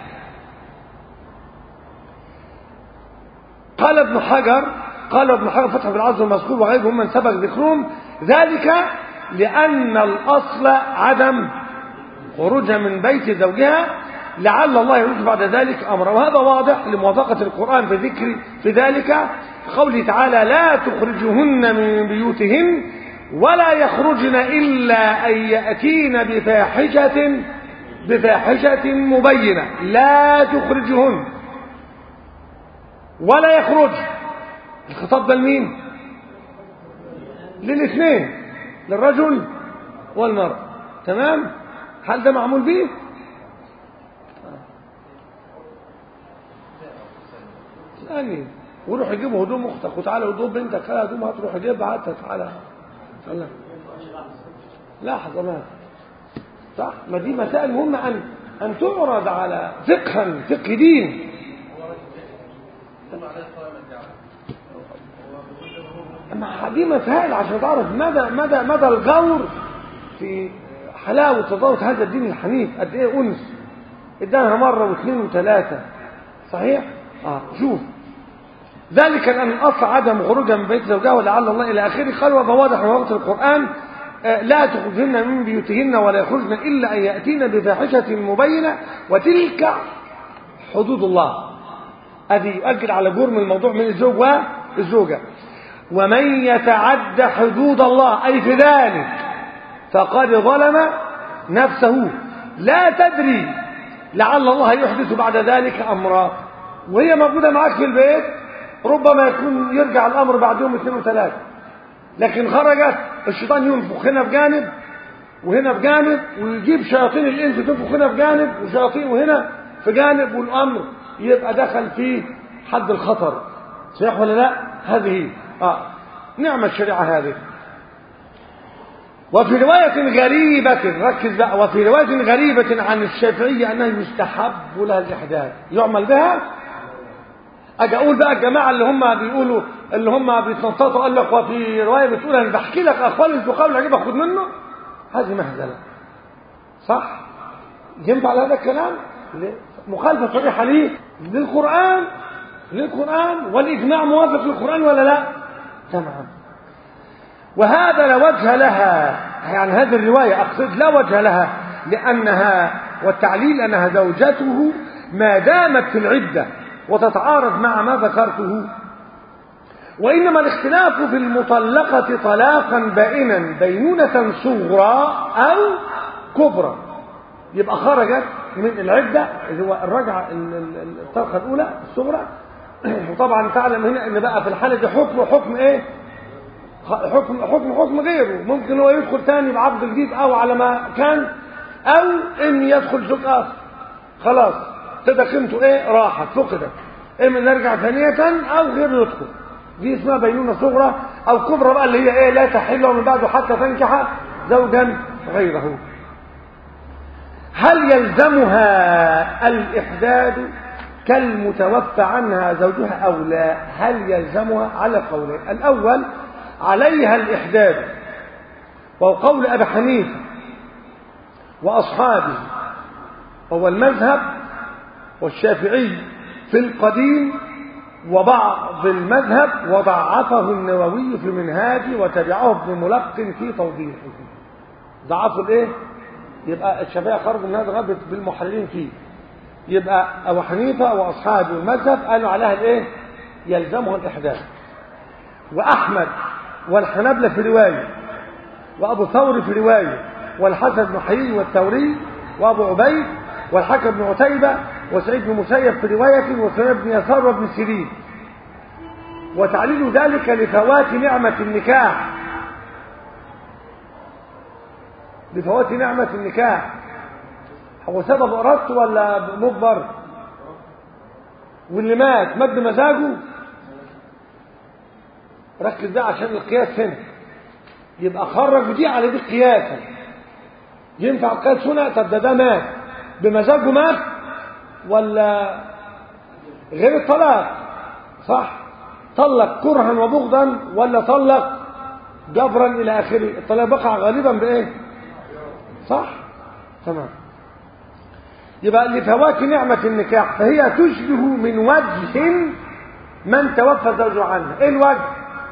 قال ابن حجر قال ابن حجر فتح بالعز المذكور وغيرهم من سبق ذكرهم ذلك لأن الأصل عدم خروجها من بيت زوجها، لعل الله يرد بعد ذلك أمره. وهذا واضح لموافقة القرآن في ذكر في ذلك قوله تعالى لا تخرجهن من بيوتهن ولا يخرجن إلا أن يأتين بفاحشة بفاحشة مبينة. لا تخرجهن ولا يخرج. الخطاب ده لمين؟ للاثنين، للرجل والمرأة. تمام هل ده معمول به؟ ثاني وروح يجيبوا هدوم اختك وتعالى هدوم بنتك خلها هدومها تروح تجيبها حتى تعالى تعالى. لحظة ما صح، ما دي مسائل مهمة أن أن تعرض على فقها فقه دين. أما دي مسائل عشان تعرف مدى مدى مدى الغور في حلاوة تضاوت هذا الدين الحنيف. قد إيه أنس إدانها مرة واثنين وثلاثة. صحيح؟ آه شوف ذلك لأن الأصل عدم خروجها من بيت زوجها ولعل الله إلى آخره. قال وبواضح من وقت القرآن آه لا تخرجن من بيوتهن ولا يخرجن إلا أن يأتين بفاحشة مبينة وتلك حدود الله. هذه يؤكد على جرم الموضوع من الزوج والزوجة. ومن يتعد حدود الله أي في ذلك فقد ظلم نفسه. لا تدري لعل الله يحدث بعد ذلك أمرا. وهي موجودة معك في البيت ربما يكون يرجع الأمر بعد يوم اثنين وثلاثة، لكن خرجت الشيطان ينفخ هنا في جانب وهنا في جانب، ويجيب شياطين الإنس تنفخ هنا في جانب وشياطين وهنا في جانب، والأمر يبقى دخل في حد الخطر. صحيح ولا لا؟ هذه آه نعم الشريعة هذه. وفي رواية غريبة ركز بقى، وفي رواية غريبة عن الشافعية أنه يستحب لها الإحداث يعمل بها. أجي أقول بقى الجماعة اللي هم بيقولوا اللي هم بيتنططوا قال لك وفي رواية بتقول أنا بحكي لك أقوال الفقهاء اللي أجيب أخذ منه، هذه مهزلة. صح؟ ينفع هذا الكلام؟ مخالفة صريحة ليه؟ للقرآن للقرآن والإجماع موافق للقرآن ولا لا؟ تمام. وهذا لا وجه لها، يعني هذه الرواية أقصد لا وجه لها، لأنها والتعليل أنها زوجته ما دامت في العدة وتتعارض مع ما ذكرته. وإنما الاختلاف في المطلقة طلاقا بائنا بينونة صغرى أو كبرى. يبقى خرجت من العدة اللي هو الرجعة الطلقة الأولى الصغرى. وطبعا تعلم هنا ان بقى في الحالة دي حكم حكم ايه حكم حكم حكم غيره، ممكن هو يدخل ثاني بعقد جديد او على ما كان، او ان يدخل زوج اخر، خلاص كده قيمته ايه راحت فقدت، اما نرجع ثانيه او غير يدخل. دي اسمها بينونه صغرى او كبرى بقى، اللي هي ايه لا تحل ومن بعده حتى تنكح زوجا غيره. هل يلزمها الإحداد كالمتوفى عنها زوجها أو لا؟ هل يلزمها؟ على قولين. الأول عليها الإحداد، وهو قول أبي حنيفة وأصحابه، وهو المذهب والشافعي في القديم وبعض المذهب، وضعفه النووي في منهاجه وتبعه ابن ملقن في توضيحه. ضعفوا الايه؟ يبقى الشافعي خرج من هذا الغرب بالمحللين فيه. يبقى ابو حنيفه واصحابه المذهب قالوا عليها الايه؟ يلزمها الاحداث. واحمد والحنابلة في روايه، وابو ثور في روايه، والحسن بن حيي والثوري وابو عبيد والحكم بن عتيبة وسعيد بن مسيب في روايه، وسليمان بن يسار وابن سيرين. وتعليل ذلك لفوات نعمه النكاح، لفوات نعمة النكاح. هو سبب إرادته ولا مجبر؟ واللي مات مات بمزاجه؟ ركز ده عشان القياس هنا. يبقى خرج دي على دي قياسا. ينفع القياس هنا؟ طب ده ده مات بمزاجه مات ولا غير الطلاق؟ صح؟ طلق كرها وبغضا ولا طلق جبرا إلى آخره؟ الطلاق بقع غالبا بإيه؟ صح؟ تمام. يبقى لفوات نعمة النكاح فهي تشبه من وجه من توفى زوجه عنها. ايه الوجه؟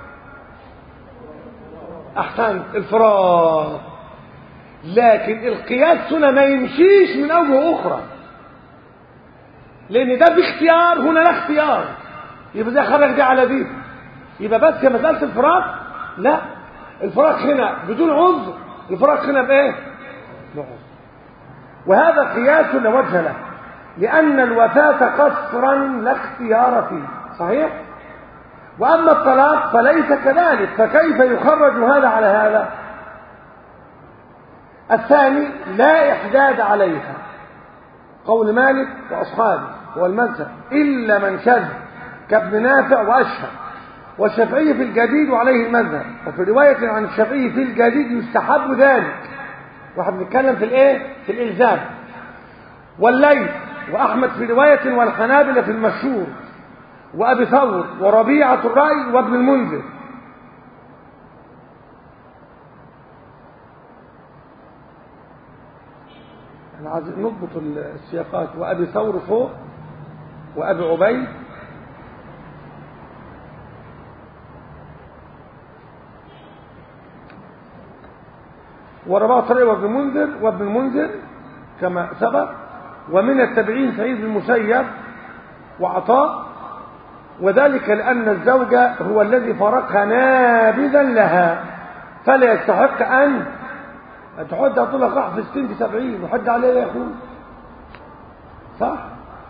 احسنت، الفراق. لكن القياس هنا ما يمشيش من اوجه اخرى، لان ده باختيار، هنا لا اختيار. يبقى ده خرج دي على دي، يبقى بس يا مسألة الفراق. لا، الفراق هنا بدون عذر، الفراق هنا بايه؟ وهذا قياس لا وجه له، لأن الوفاة قصرا لا اختيار فيه. صحيح؟ وأما الطلاق فليس كذلك، فكيف يخرج هذا على هذا؟ الثاني لا إحداد عليها، قول مالك وأصحابه والمذهب إلا من شذ كابن نافع وأشهر، والشافعي في الجديد وعليه المذهب. وفي رواية عن الشافعي في الجديد يستحب ذلك، واحد بنتكلم في الايه؟ في الالزام. والليث واحمد في روايه، والحنابلة في المشهور، وابي ثور وربيعه الراي وابن المنذر. احنا عايزين نضبط السياقات. وابي ثور فوق، وابي عبيد، ورباط الرأي وابن المنذر وابن المنذر كما سبق. ومن التابعين سعيد بن المسيب وعطاء، وذلك لأن الزوج هو الذي فرقها نابذا لها، فلا يستحق أن تحد طول قاع في ستين في سبعين وحد عليه يا أخوه. صح؟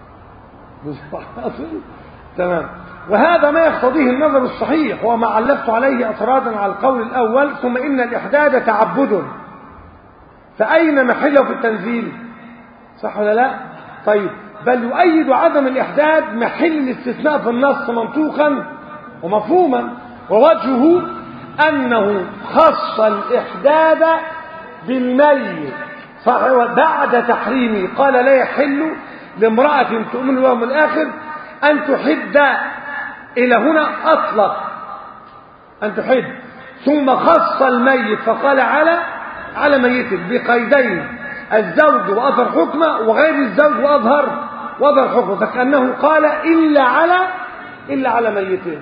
تمام. وهذا ما يقتضيه النظر الصحيح، وما علفت عليه اعتراضا على القول الأول. ثم إن الإحداد تعبد، فأين محله في التنزيل؟ صح ولا لا؟ طيب، بل يؤيد عدم الإحداد محل الاستثناء في النص منطوقا ومفهوما، ووجهه أنه خص الإحداد بالميت. صح؟ بعد تحريمه قال لا يحل لامرأة تؤمن باليوم الآخر أن تحد. إلى هنا أطلق أن تحد، ثم خص الميت فقال على على ميته بقيدين: الزوج وأظهر حكمه، وغير الزوج وأظهر وأظهر حكمه، فكأنه قال إلا على إلا على ميتين.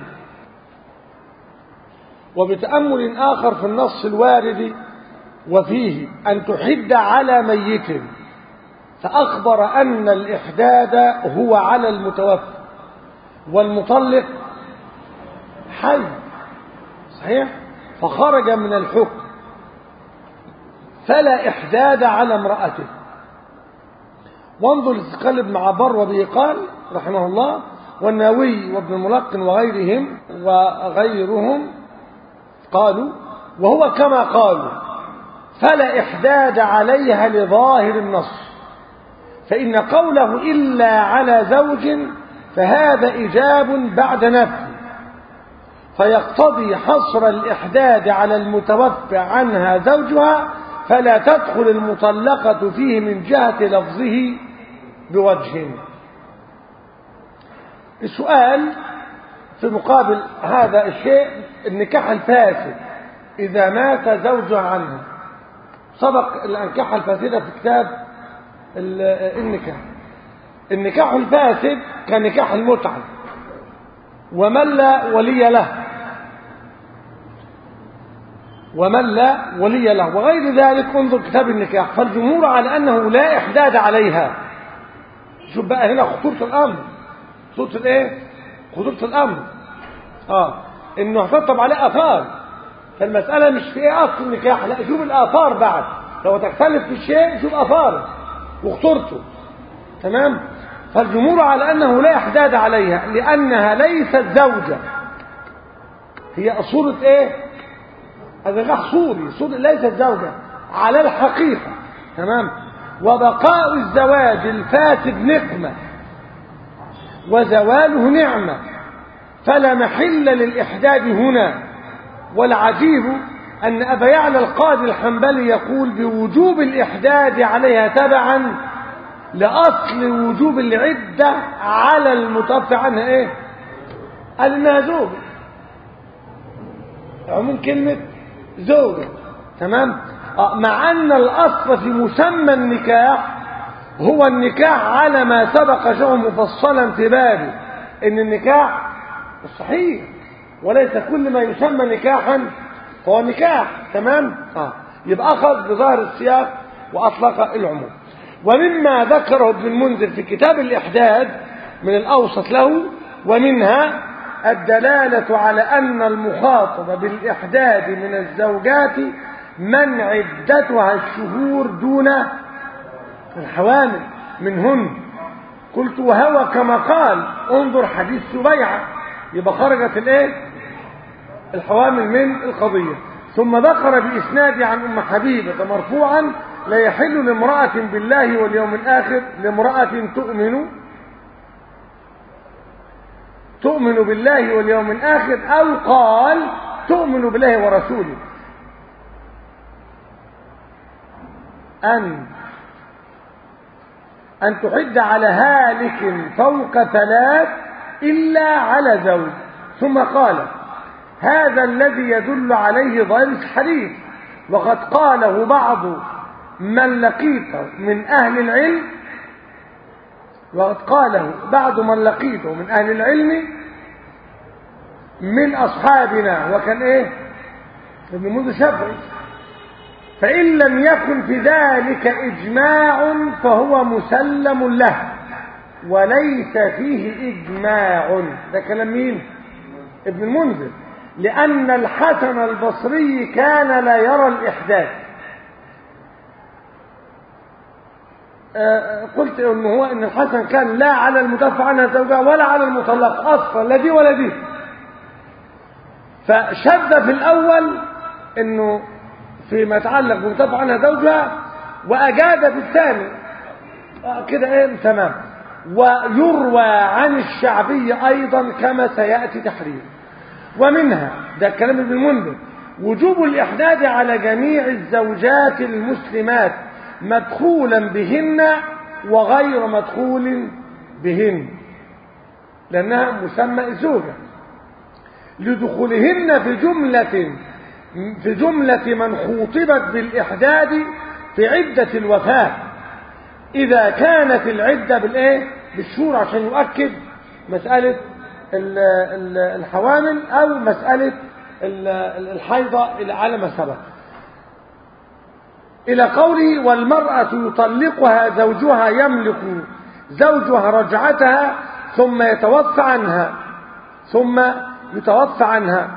وبتأمل آخر في النص الوارد وفيه أن تحد على ميت، فأخبر أن الإحداد هو على المتوفى والمطلق حي. صحيح؟ فخرج من الحكم، فلا إحداد على امرأته. وانظر الاستقلال ابن عبار وبه قال رحمه الله، والنووي وابن الملقن وغيرهم وغيرهم قالوا وهو كما قالوا فلا إحداد عليها لظاهر النص، فإن قوله إلا على زوج فهذا إجاب بعد نفي، فيقتضي حصر الإحداد على المتوفى عنها زوجها، فلا تدخل المطلقة فيه من جهة لفظه بوجه. السؤال في مقابل هذا الشيء: النكاح الفاسد إذا مات زوجها عنها، سبق الأنكاح الفاسدة في كتاب النكاح. النكاح الفاسد كنكاح المتعة ومن لا ولي له ومن لا ولي له وغير ذلك. انظر كتاب النكاح، فالجمهور على أنه لا إحداد عليها. شوف بقى هنا خطورة الأمر، خطورة الايه؟ خطورة الأمر اه انه هتطب عليه آثار. فالمسألة مش في ايه أصل النكاح، لا شوف الآثار بعد، لو تختلف في الشيء شوف آثاره وخطورته. تمام. فالجمهور على أنه لا إحداد عليها لأنها ليست زوجة، هي صورة ايه؟ النكاح صوري، صورة ليست زوجة على الحقيقة. تمام. وبقاء الزواج الفاسد نقمة وزواله نعمة، فلا محل للإحداد هنا. والعجيب أن أبا يعلى القاضي الحنبلي يقول بوجوب الإحداد عليها تبعا لأصل وجوب العدة على المتوفى عنها إيه؟ قال إنها زوجة، عموم كلمة زوجة. تمام. مع أن الأصل في مسمى النكاح هو النكاح على ما سبق شرعه مفصلا في بابه، إن النكاح الصحيح وليس كل ما يسمى نكاحا فهو نكاح. تمام. آه. يبقى أخذ بظاهر السياق وأطلق العموم. ومما ذكره ابن المنذر في كتاب الإحداد من الأوسط له، ومنها الدلالة على أن المخاطب بالإحداد من الزوجات من عدتها الشهور دون الحوامل منهن. قلت وهو كما قال، انظر حديث سبيعة، يبقى خرجت الايه؟ الحوامل من القضية. ثم ذكر بإسناد عن أم حبيبة مرفوعا: لا يحل لامرأة بالله واليوم الآخر، لامرأة تؤمن تؤمن بالله واليوم الآخر، أو قال تؤمن بالله ورسوله، أن أن تحد على هالك فوق ثلاث إلا على زوج. ثم قال: هذا الذي يدل عليه ظاهر الحديث، وقد قاله بعض من لقيته من أهل العلم وقد قاله بعض من لقيته من أهل العلم من أصحابنا، وكان إيه؟ ابن منذر الشافعي. فإن لم يكن في ذلك إجماع فهو مسلم له وليس فيه إجماع. ده كلام مين؟ ابن المنذر. لأن الحسن البصري كان لا يرى الإحداث. آه قلت إنه هو إن الحسن كان لا على المتوفى عنها زوجها ولا على المطلق أصلا، لا دي ولا دي. فشد في الأول إنه فيما يتعلق بمتوفى عنها زوجها، وأجاد في الثاني آه كده إيه تمام. ويروى عن الشعبي أيضا كما سيأتي تحرير. ومنها، ده الكلام ابن المنذر، وجوب الإحداد على جميع الزوجات المسلمات مدخولا بهن وغير مدخول بهن، لأنها مسمى الزوجة، لدخولهن في جملة في جملة من خوطبت بالإحداد في عدة الوفاة، إذا كانت العدة بالإيه؟ بالشهور، عشان يؤكد مسألة الحوامل أو مسألة الحيضة على ما سبق. إلى قوله: والمرأة يطلقها زوجها يملك زوجها رجعتها ثم يتوفى عنها ثم يتوفى عنها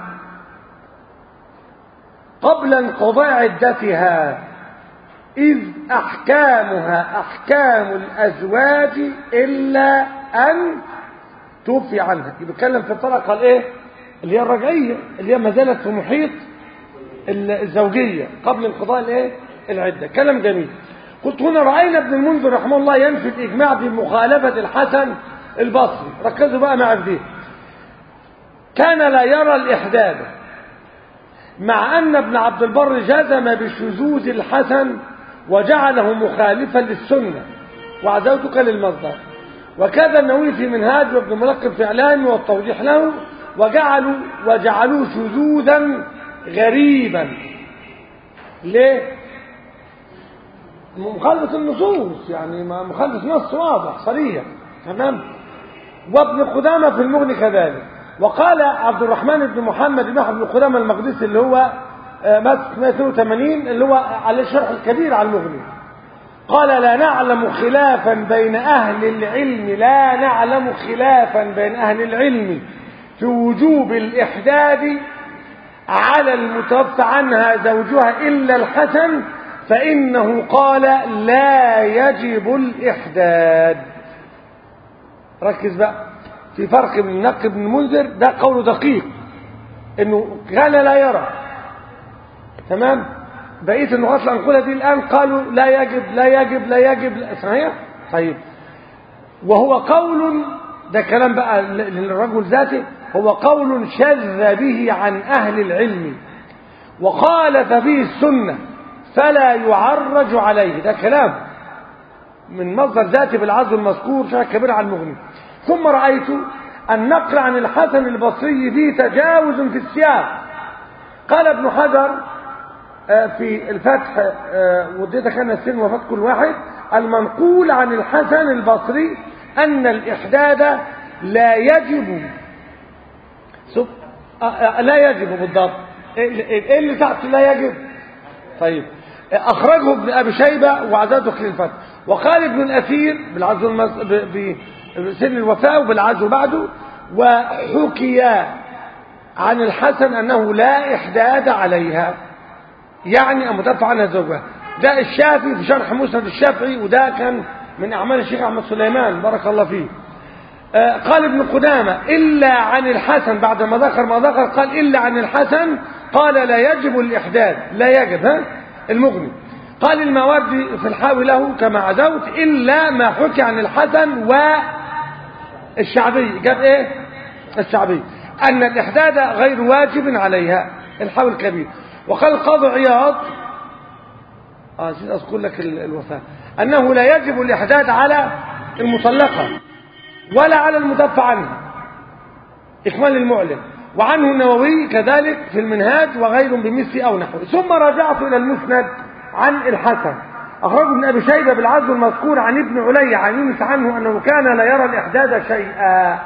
قبل انقضاء عدتها، إذ أحكامها أحكام الأزواج إلا أن توفي عنها. يتكلم في الطلقة الايه؟ اللي هي الرجعية، اللي هي ما زالت في محيط الزوجية قبل انقضاء الايه العدة. كلام جميل. قلت هنا رأينا ابن المنذر رحمه الله ينفي الإجماع بمخالفة الحسن البصري. ركزوا بقى معي في دي. كان لا يرى الإحداث، مع أن ابن عبد البر جزم بشذوذ الحسن وجعله مخالفا للسنة، وعزوتك للمصدر. وكذا النووي في منهاج وابن ملقب في إعلامه والتوضيح له، وجعلوا وجعلوه شذوذا غريبا. ليه؟ مخالفة النصوص، يعني مخالفة نص واضح صريح. تمام. وابن قدامة في المغني كذلك. وقال عبد الرحمن بن محمد بن بن قدامة المقدسي اللي هو مات ستمائة واثنين وثمانين، اللي هو على الشرح الكبير على المغني، قال لا نعلم خلافا بين أهل العلم لا نعلم خلافا بين أهل العلم في وجوب الإحداد على المتوفى عنها زوجها إلا الحسن، فإنه قال لا يجب الإحداد. ركز بقى في فرق بين النقي بن المنذر، ده قول دقيق انه كان لا يرى. تمام. بقيه النقاط اللي هنقولها دي الان قالوا لا يجب لا يجب لا يجب لا. صحيح. طيب. وهو قول، ده كلام بقى للرجل ذاته، هو قول شذ به عن اهل العلم وخالف به السنه فلا يعرج عليه. ده كلام من مصدر ذاتي بالعزو المذكور شرح كبير على المغني. ثم رأيت النقل عن الحسن البصري فيه تجاوز في السياق. قال ابن حجر في الفتح، وديتك أنا السن وفات كل واحد، المنقول عن الحسن البصري أن الإحداد لا يجب لا يجب بالضبط. إيه اللي تحت لا يجب؟ طيب. أخرجه ابن أبي شيبة وعزاته في الفتح. وقال ابن الأثير بالعزو المز... ب... بسن الوفاء وبالعزو بعده. وحكي عن الحسن أنه لا إحداد عليها، يعني المتوفى عنها زوجها. ده الشافعي في شرح مسند الشافعي، وده كان من أعمال الشيخ أحمد سليمان بارك الله فيه. آه قال ابن قدامة إلا عن الحسن، بعد ما ذكر ما ذكر قال إلا عن الحسن قال لا يجب الإحداد. لا يجب. ها المغني. قال الماوردي في الحاوي له كما عزوت إلا ما حكي عن الحسن والشعبي. جاب إيه الشعبي؟ أن الإحداد غير واجب عليها. الحاوي الكبير. وقال القاضي عياض، آه أذكر لك الوفاة، أنه لا يجب الإحداد على المطلقة ولا على المتوفى عنها، إكمال المعلن. وعنه النووي كذلك في المنهاج وغير بمثل أو نحوه. ثم رجعت إلى المسند عن الحسن، أخرجه ابن أبي شيبة بالعزو المذكور عن ابن علي عن يونس عنه أنه كان لا يرى الإحداد شيئا.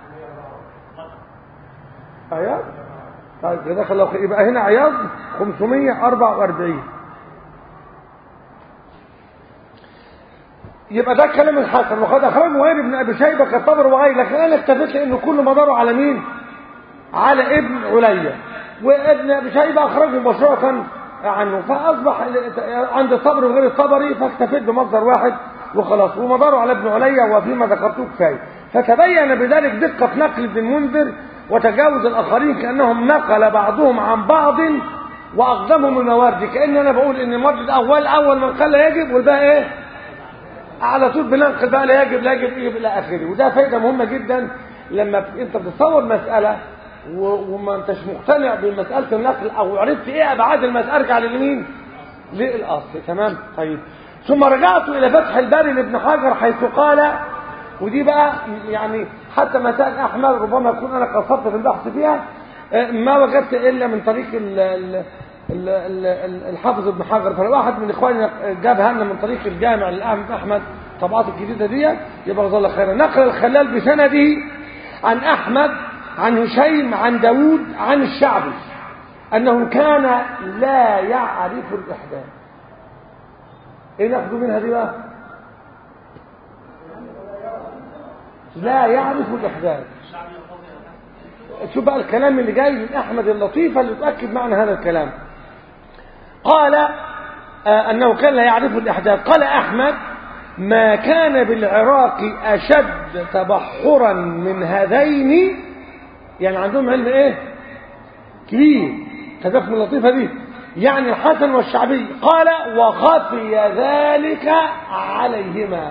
عياض. طيب جزاك الله خير. يبقى هنا عياض خمسمائة وأربعة وأربعين. يبقى ده كلام الحسن. وقد أخرجه غير ابن أبي شيبة كالطبر وغير، لكن أنا اكتفيت لأنه كل مداره على مين؟ على ابن علي. وابن أبي شيبة أخرجه مباشرة عنه، فأصبح عند الطبري وغير الطبري، فاكتفيت بمصدر واحد وخلاص، ومداره على ابن علي وفيما ذكرته كفاية. فتبين بذلك دقة نقل ابن المنذر وتجاوز الآخرين، كأنهم نقل بعضهم عن بعض وأقدمهم المواردي. كأن أنا بقول إن المورد الأول أول من قال لا يجب، والباقي إيه؟ على طول بننقل بقى لا يجب لا يجب يجب إلى آخره. وده فائدة مهمة جدا لما أنت بتصور مسألة وما أنتش مقتنع بمسألة النقل أو عرفت إيه أبعاد المسألة، أرجع للمين؟ للأصل. تمام. طيب. ثم رجعت إلى فتح الباري لابن حجر حيث قال، ودي بقى يعني حتى مسائل أحمد ربما يكون أنا قصرت في البحث فيها، ما وجدت إلا من طريق ال ال ال ال الحافظ ابن حجر. فلو واحد من إخواني جابها لنا من طريق الجامع للأحمد أحمد طبعات الجديدة دي يبقى جزاه الله خيرا. نقل الخلال بسنده عن أحمد عن هشيم عن داود عن الشعبي أنه كان لا يعرف الإحداث. إيه ناخذ منها دي بقى؟ لا يعرف الإحداث. شوف بقى الكلام اللي جاي من أحمد اللطيفة اللي تؤكد معنى هذا الكلام. قال آه أنه كان لا يعرف الإحداث. قال أحمد ما كان بالعراق أشد تبحرا من هذين، يعني عندهم علم إيه كبير، تدخل اللطيفة دي، يعني الحسن والشعبي قال وخفي ذلك عليهما.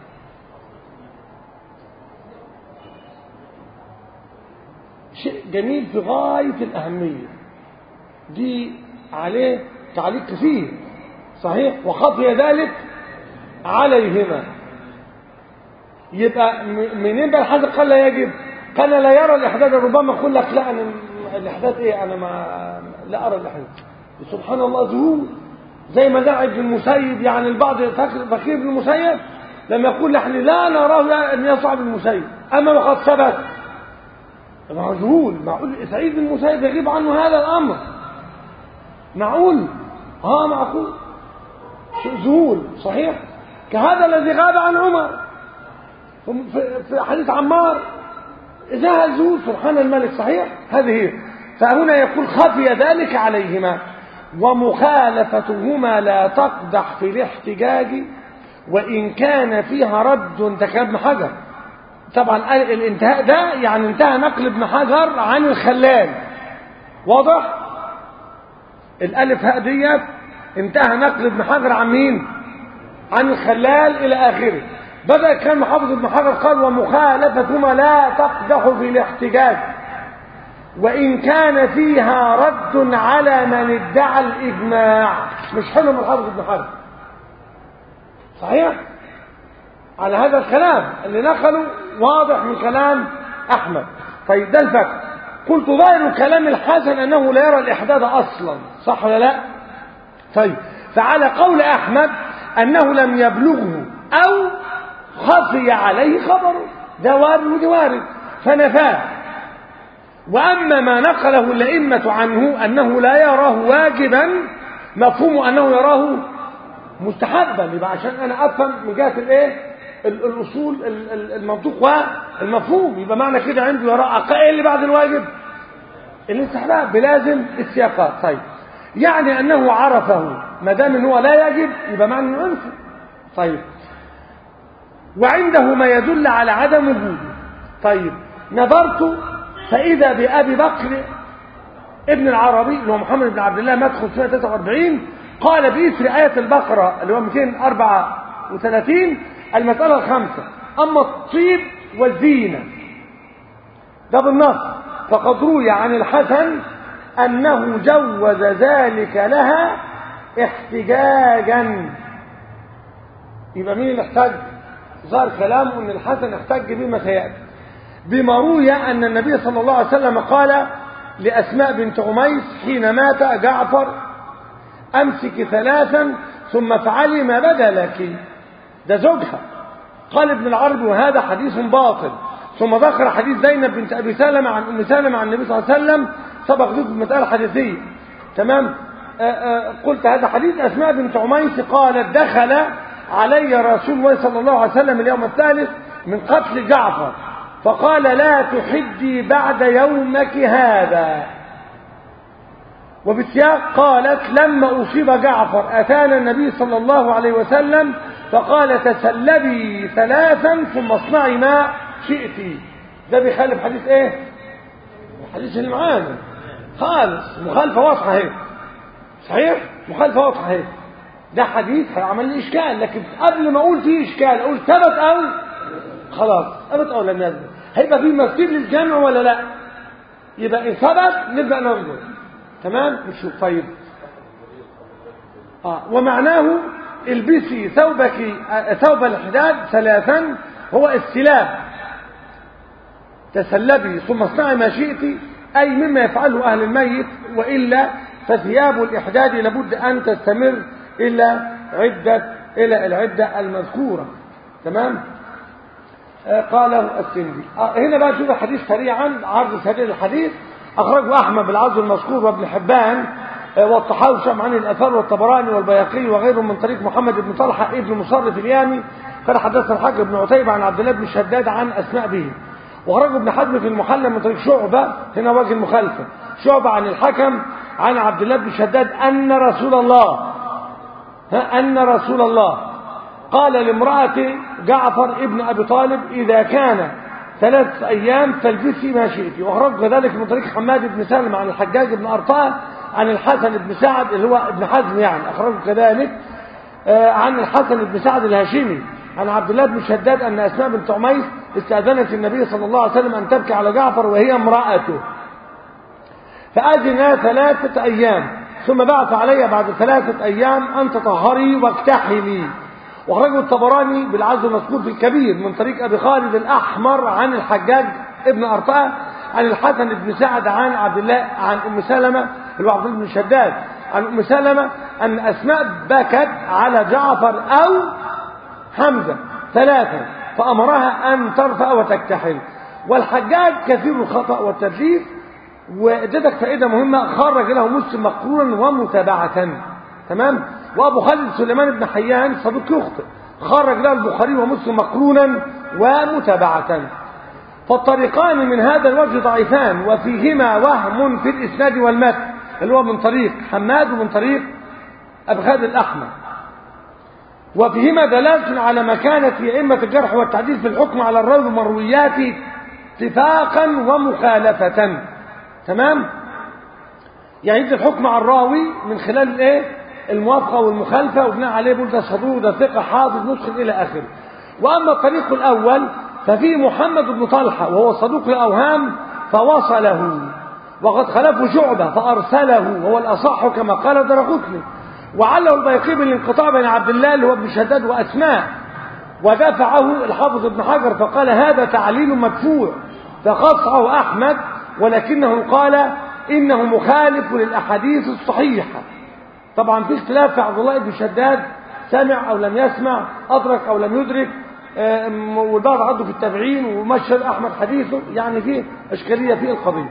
شيء جميل في غاية الأهمية، دي عليه تعليق كثير صحيح، وخفي ذلك عليهما. يبقى منين بقى الحدث قال لا يجب؟ كان لا يرى الإحداث، ربما يقول لك لا أنا الإحداث إيه، أنا ما لا أرى الإحداث. سبحان الله ذهول، زي ما دعا ابن المسيب، يعني البعض فخير ابن المسيب لما يقول نحن لا نراه أن يصعب المسيب، أما وقد ثبت ذهول. معقول سعيد بن المسيب يغيب عنه هذا الأمر؟ معقول؟ ها معقول؟ ذهول صحيح. كهذا الذي غاب عن عمر في حديث عمار، إذا ذهول سبحان الملك صحيح. هذه هي. فهنا يقول خفي ذلك عليهما، ومخالفتهما لا تقدح في الاحتجاج وإن كان فيها رد. ده كلام ابن حجر طبعا. الانتهاء ده يعني انتهى نقل ابن حجر عن الخلال، واضح؟ الالف هاء ديت انتهى نقل ابن حجر عن مين؟ عن الخلال الى اخره. بدأ كان محافظ ابن حجر قال ومخالفتهما لا تقدح في الاحتجاج وإن كان فيها رد على من ادعى الإجماع. مش حلو من حافظ ابن حجر صحيح على هذا الكلام اللي نقله، واضح من كلام أحمد. طيب ده الفكر. قلت ظاهر كلام الحسن أنه لا يرى الإحداث أصلا، صح ولا لا؟ طيب فعلى قول أحمد أنه لم يبلغه أو خفي عليه خبره، ده وارد وده وارد فنفاه. وأما ما نقله الأئمة عنه أنه لا يراه واجبا، مفهوم أنه يراه مستحبا. يبقى عشان أنا أفهم من جهة الإيه؟ الأصول المنطوق والمفهوم، يبقى معنى كده عنده يراه أقل اللي بعد الواجب الاستحباب بلازم السياقات. طيب يعني أنه عرفه ما دام أنه لا يجب، يبقى معنى أنه أنفه. طيب وعنده ما يدل على عدم وجوده. طيب نظرت فإذا بأبي بكر ابن العربي اللي هو محمد بن عبد الله مات خمسمائة وتسعة وأربعين قال بإثر آية البقرة اللي هو مئتين وأربعة وثلاثين المسألة الخامسة أما الطيب والزينة ده بالنص، فقد روي عن الحسن أنه جوز ذلك لها احتجاجا. يبقى مين اللي احتج؟ ظهر كلامه أن الحسن احتج بما سيأتي، بما روي أن النبي صلى الله عليه وسلم قال لأسماء بنت عميس حين مات جعفر أمسك ثلاثا ثم افعلي ما بدا لك، ده زوجها. قال ابن العربي وهذا حديث باطل. ثم ذكر حديث زينب بنت أبي سلمة عن أم سلمة عن النبي صلى الله عليه وسلم، سبق ذكر المسألة الحديثية تمام. آآ آآ قلت هذا حديث أسماء بنت عميس قالت دخل علي رسول الله صلى الله عليه وسلم اليوم الثالث من قتل جعفر فقال لا تحدي بعد يومك هذا. وبالسياق قالت لما أصيب جعفر أتانا النبي صلى الله عليه وسلم فقال تسلبي ثلاثا ثم اصنعي ما شئتي. ده بيخالف حديث ايه؟ الحديث اللي معانا خالص، مخالفة واضحة اهي صحيح، مخالفة واضحة اهي. ده حديث هيعمل لي إشكال، لكن قبل ما أقول فيه إشكال أقول ثبت أو خلاص ثبت أو لم يثبت، هيبقى فيه مسجد للجامع ولا لا؟ يبقى إن ثبت نبدأ ننظر تمام نشوف. طيب آه ومعناه البسي ثوبك ثوب الحداد ثلاثا هو السلاب، تسلبي ثم اصنعي ما شئت، أي مما يفعله أهل الميت، وإلا فثياب الإحداد لابد أن تستمر إلى عدة إلى العدة المذكورة تمام. آه قاله السندي. آه هنا بقى نشوف الحديث سريعا، عرض سريع الحديث. أخرجه أحمد بالعرض المذكور وابن حبان آه والطحاوي عن الأثر والطبراني والبيهقي وغيرهم من طريق محمد بن طلحة ابن مصرف اليامي قال حدثنا الحاج بن عتيبة عن عبد الله بن شداد عن أسماء به. وخرجه ابن حزم في المحلى من طريق شعبة، هنا وجه المخالفة، شعبة عن الحكم عن عبد الله بن شداد أن رسول الله أن رسول الله قال لامرأة جعفر ابن أبي طالب إذا كان ثلاث أيام فالبسي ما شئت. وخرج ذلك من طريق حماد بن سلمة عن الحجاج بن أرطاة عن الحسن بن سعد اللي هو ابن حزم يعني أخرجه كذلك عن الحسن بن سعد الهاشمي عن عبد الله بن شداد أن أسماء بنت عميس استأذنت النبي صلى الله عليه وسلم أن تبكي على جعفر وهي امرأته، فأذن ثلاثة أيام ثم بعث علي بعد ثلاثة أيام أن تطهري واكتحلي. وخرجه الطبراني بالعزو المذكور في الكبير من طريق أبي خالد الأحمر عن الحجاج ابن أرطاء عن الحسن بن سعد عن عبد الله عن أم سلمة اللي هو عبد الله بن شداد عن أم سلمة أن أسماء بكت على جعفر أو حمزة ثلاثة فأمرها أن ترفع وتكتحل. والحجاج كثير الخطأ والتدليس. وادتك فائدة مهمة، خرج له مسلم مقرونا ومتابعة، تمام. وأبو خالد سليمان بن حيان صدوق يخطئ، خرج له البخاري ومسلم مقرونا ومتابعة. فالطريقان من هذا الوجه ضعيفان وفيهما وهم في الإسناد والمتن اللي هو من طريق حماد ومن طريق أبي خالد الأحمر، وفيهما دلالة على مكانة أئمة الجرح والتعديل في الحكم على الراوي بمروياته اتفاقا ومخالفة، تمام. يعني الحكم على الراوي من خلال الايه الموافقة والمخالفة وبناء عليه بقول ده صدوق ده ثقة حافظ متقن إلى آخره. وأما الطريق الأول ففيه محمد بن طلحة وهو صدوق الأوهام فوصله، وقد خلفه شعبة فأرسله وهو الأصح كما قال دراقطني، وعله البيقي بالانقطاع بين عبد الله اللي هو ابن شداد وأسماء، ودفعه الحافظ ابن حجر فقال هذا تعليل مدفوع، فقصعه أحمد ولكنه قال إنه مخالف للأحاديث الصحيحة. طبعا في اختلاف في عبد الله بن شداد، سمع أو لم يسمع، أدرك أو لم يدرك، والبعض عضو في التابعين ومشهد أحمد حديثه، يعني فيه إشكالية في القضية.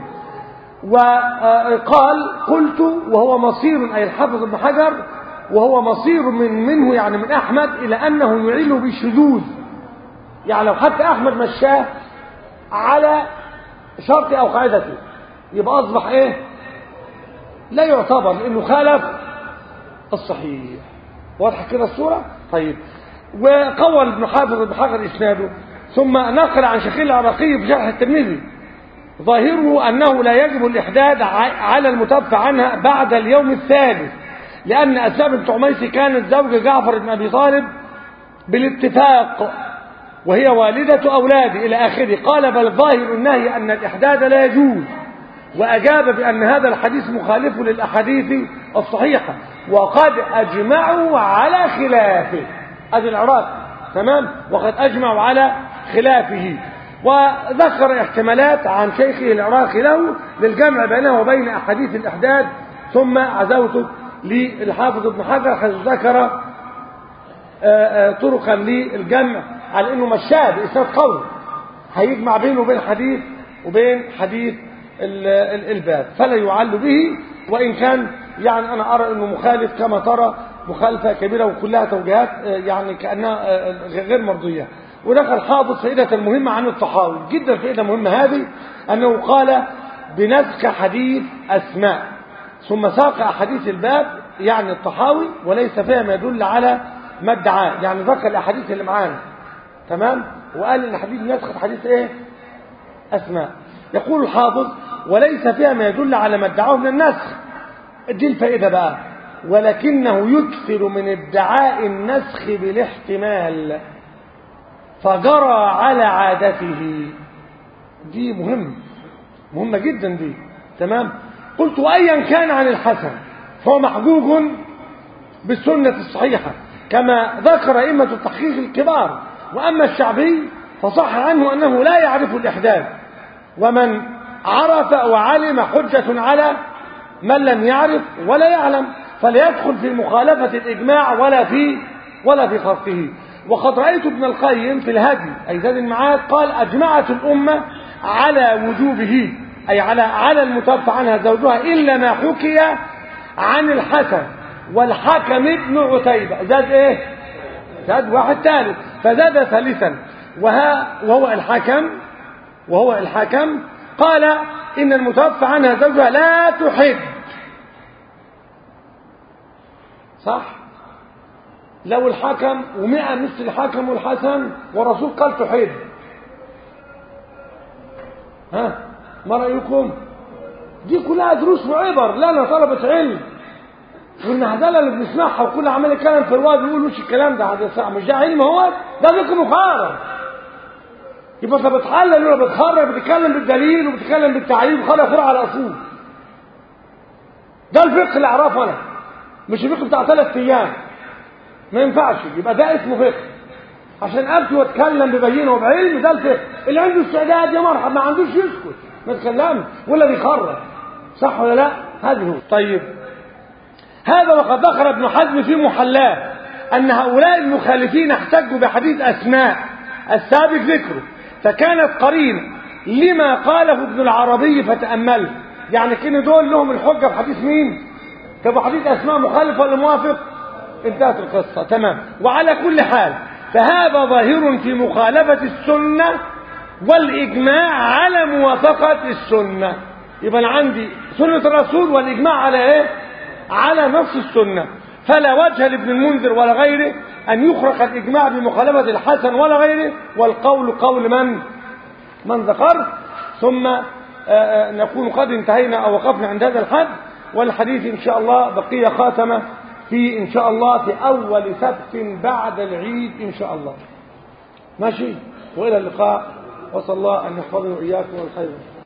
وقال قلت وهو مصير أي الحافظ ابن حجر وهو مصير من منه يعني من أحمد إلى أنه يعيله بالشذوذ، يعني لو حتى أحمد مشاه على شرط أو قاعدته يبقى أصبح إيه لا يعتبر لأنه خالف الصحيح. واضح كده الصورة؟ طيب. وقول ابن حافظ ابن حجر إسناده ثم نقل عن شيخ العراقي في شرح الترمذي ظاهره أنه لا يجب الإحداد على المتوفى عنها بعد اليوم الثالث، لأن أسماء بنت عميس كانت زوج جعفر بن أبي طالب بالاتفاق وهي والدة أولاده إلى آخره. قال بل ظاهر النهي أن الإحداد لا يجوز، وأجاب بأن هذا الحديث مخالف للأحاديث الصحيحة وقد أجمعوا على خلافه. أدي العراق، تمام، وقد أجمعوا على خلافه. وذكر احتمالات عن شيخه العراقي له للجمع بينه وبين أحاديث الإحداد، ثم عزوته للحافظ ابن حجر حيث ذكر طرقا للجمع على انه مشاه باسناد قوي هيجمع بينه وبين حديث وبين حديث الباب، فلا يعل به، وان كان يعني انا ارى انه مخالف كما ترى مخالفه كبيره وكلها توجيهات يعني كانها غير مرضيه. ونقل حافظ فائده مهمه عن الطحاوي جدا، فائده مهمه هذه، انه قال بنسخ حديث اسماء ثم ساق احاديث الباب يعني الطحاوي وليس فيها ما يدل على ما ادعاه، يعني ذكر الاحاديث اللي معانا، تمام، وقال ان حديث نسخ حديث ايه اسماء. يقول الحافظ وليس فيها ما يدل على ما ادعاه من النسخ. دي الفائده بقى، ولكنه يكثر من ادعاء النسخ بالاحتمال فجرى على عادته. دي مهم مهمه جدا دي، تمام. قلت وايا كان عن الحسن فهو محجوج بالسنه الصحيحه كما ذكر ائمه التحقيق الكبار. واما الشعبي فصح عنه انه لا يعرف الاحداث، ومن عرف وعلم حجه على من لم يعرف ولا يعلم، فلا يدخل في مخالفه الاجماع ولا في ولا في خرقه. وقد رايت ابن القيم في الهدي اي زاد المعاد قال اجمعت الامه على وجوبه، اي على على المتوفى عنها زوجها الا ما حكي عن الحسن والحكم ابن عتيبة. زاد ايه؟ زاد واحد ثالث، فزاد ثالثا وها وهو الحكم وهو الحكم قال ان المتوفى عنها زوجها لا تحب. صح؟ لو الحكم ومئة مثل الحكم والحسن ورسول قال تحب، ها ما رأيكم؟ دي كلها دروس وعبر لنا طلبة علم. والمهزله اللي بنسمعها وكل عمال يتكلم في الواد بيقول وش الكلام ده هذا صح مش ده علم هو ده ذكر مقارن. يبقى انت بتحلل ولا بتخرج بتتكلم بالدليل وبتتكلم بالتعليل وخلق فروع على اصول. ده الفقه اللي اعرفه انا مش الفقه بتاع ثلاث ايام ما ينفعش. يبقى ده اسمه فقه عشان ابكي واتكلم ببينه وبعلم. ده الفقه اللي عنده استعداد يا مرحبا ما عندوش يسكت ما يتكلمش ولا بيخرج صح ولا لا. هذه هو. طيب هذا وقد ذكر ابن حزم في محلاه أن هؤلاء المخالفين احتجوا بحديث أسماء السابق ذكره فكانت قرينة لما قاله ابن العربي فتأمل. يعني كان دول لهم الحجة في حديث مين؟ طب حديث أسماء مخالف ولا موافق؟ انتهت القصة تمام. وعلى كل حال فهذا ظاهر في مخالفة السنة والإجماع على موافقة السنة. يبقى عندي سنة الرسول والإجماع على إيه؟ على نص السنة. فلا وجه لابن المنذر ولا غيره أن يخرق الإجماع بمخالفة الحسن ولا غيره والقول قول من من ذكر. ثم نكون قد انتهينا أو وقفنا عند هذا الحد والحديث إن شاء الله بقية خاتمة في إن شاء الله في أول سبت بعد العيد إن شاء الله. ماشي وإلى اللقاء وصلى الله أن يحفظنا وإياكم والخير.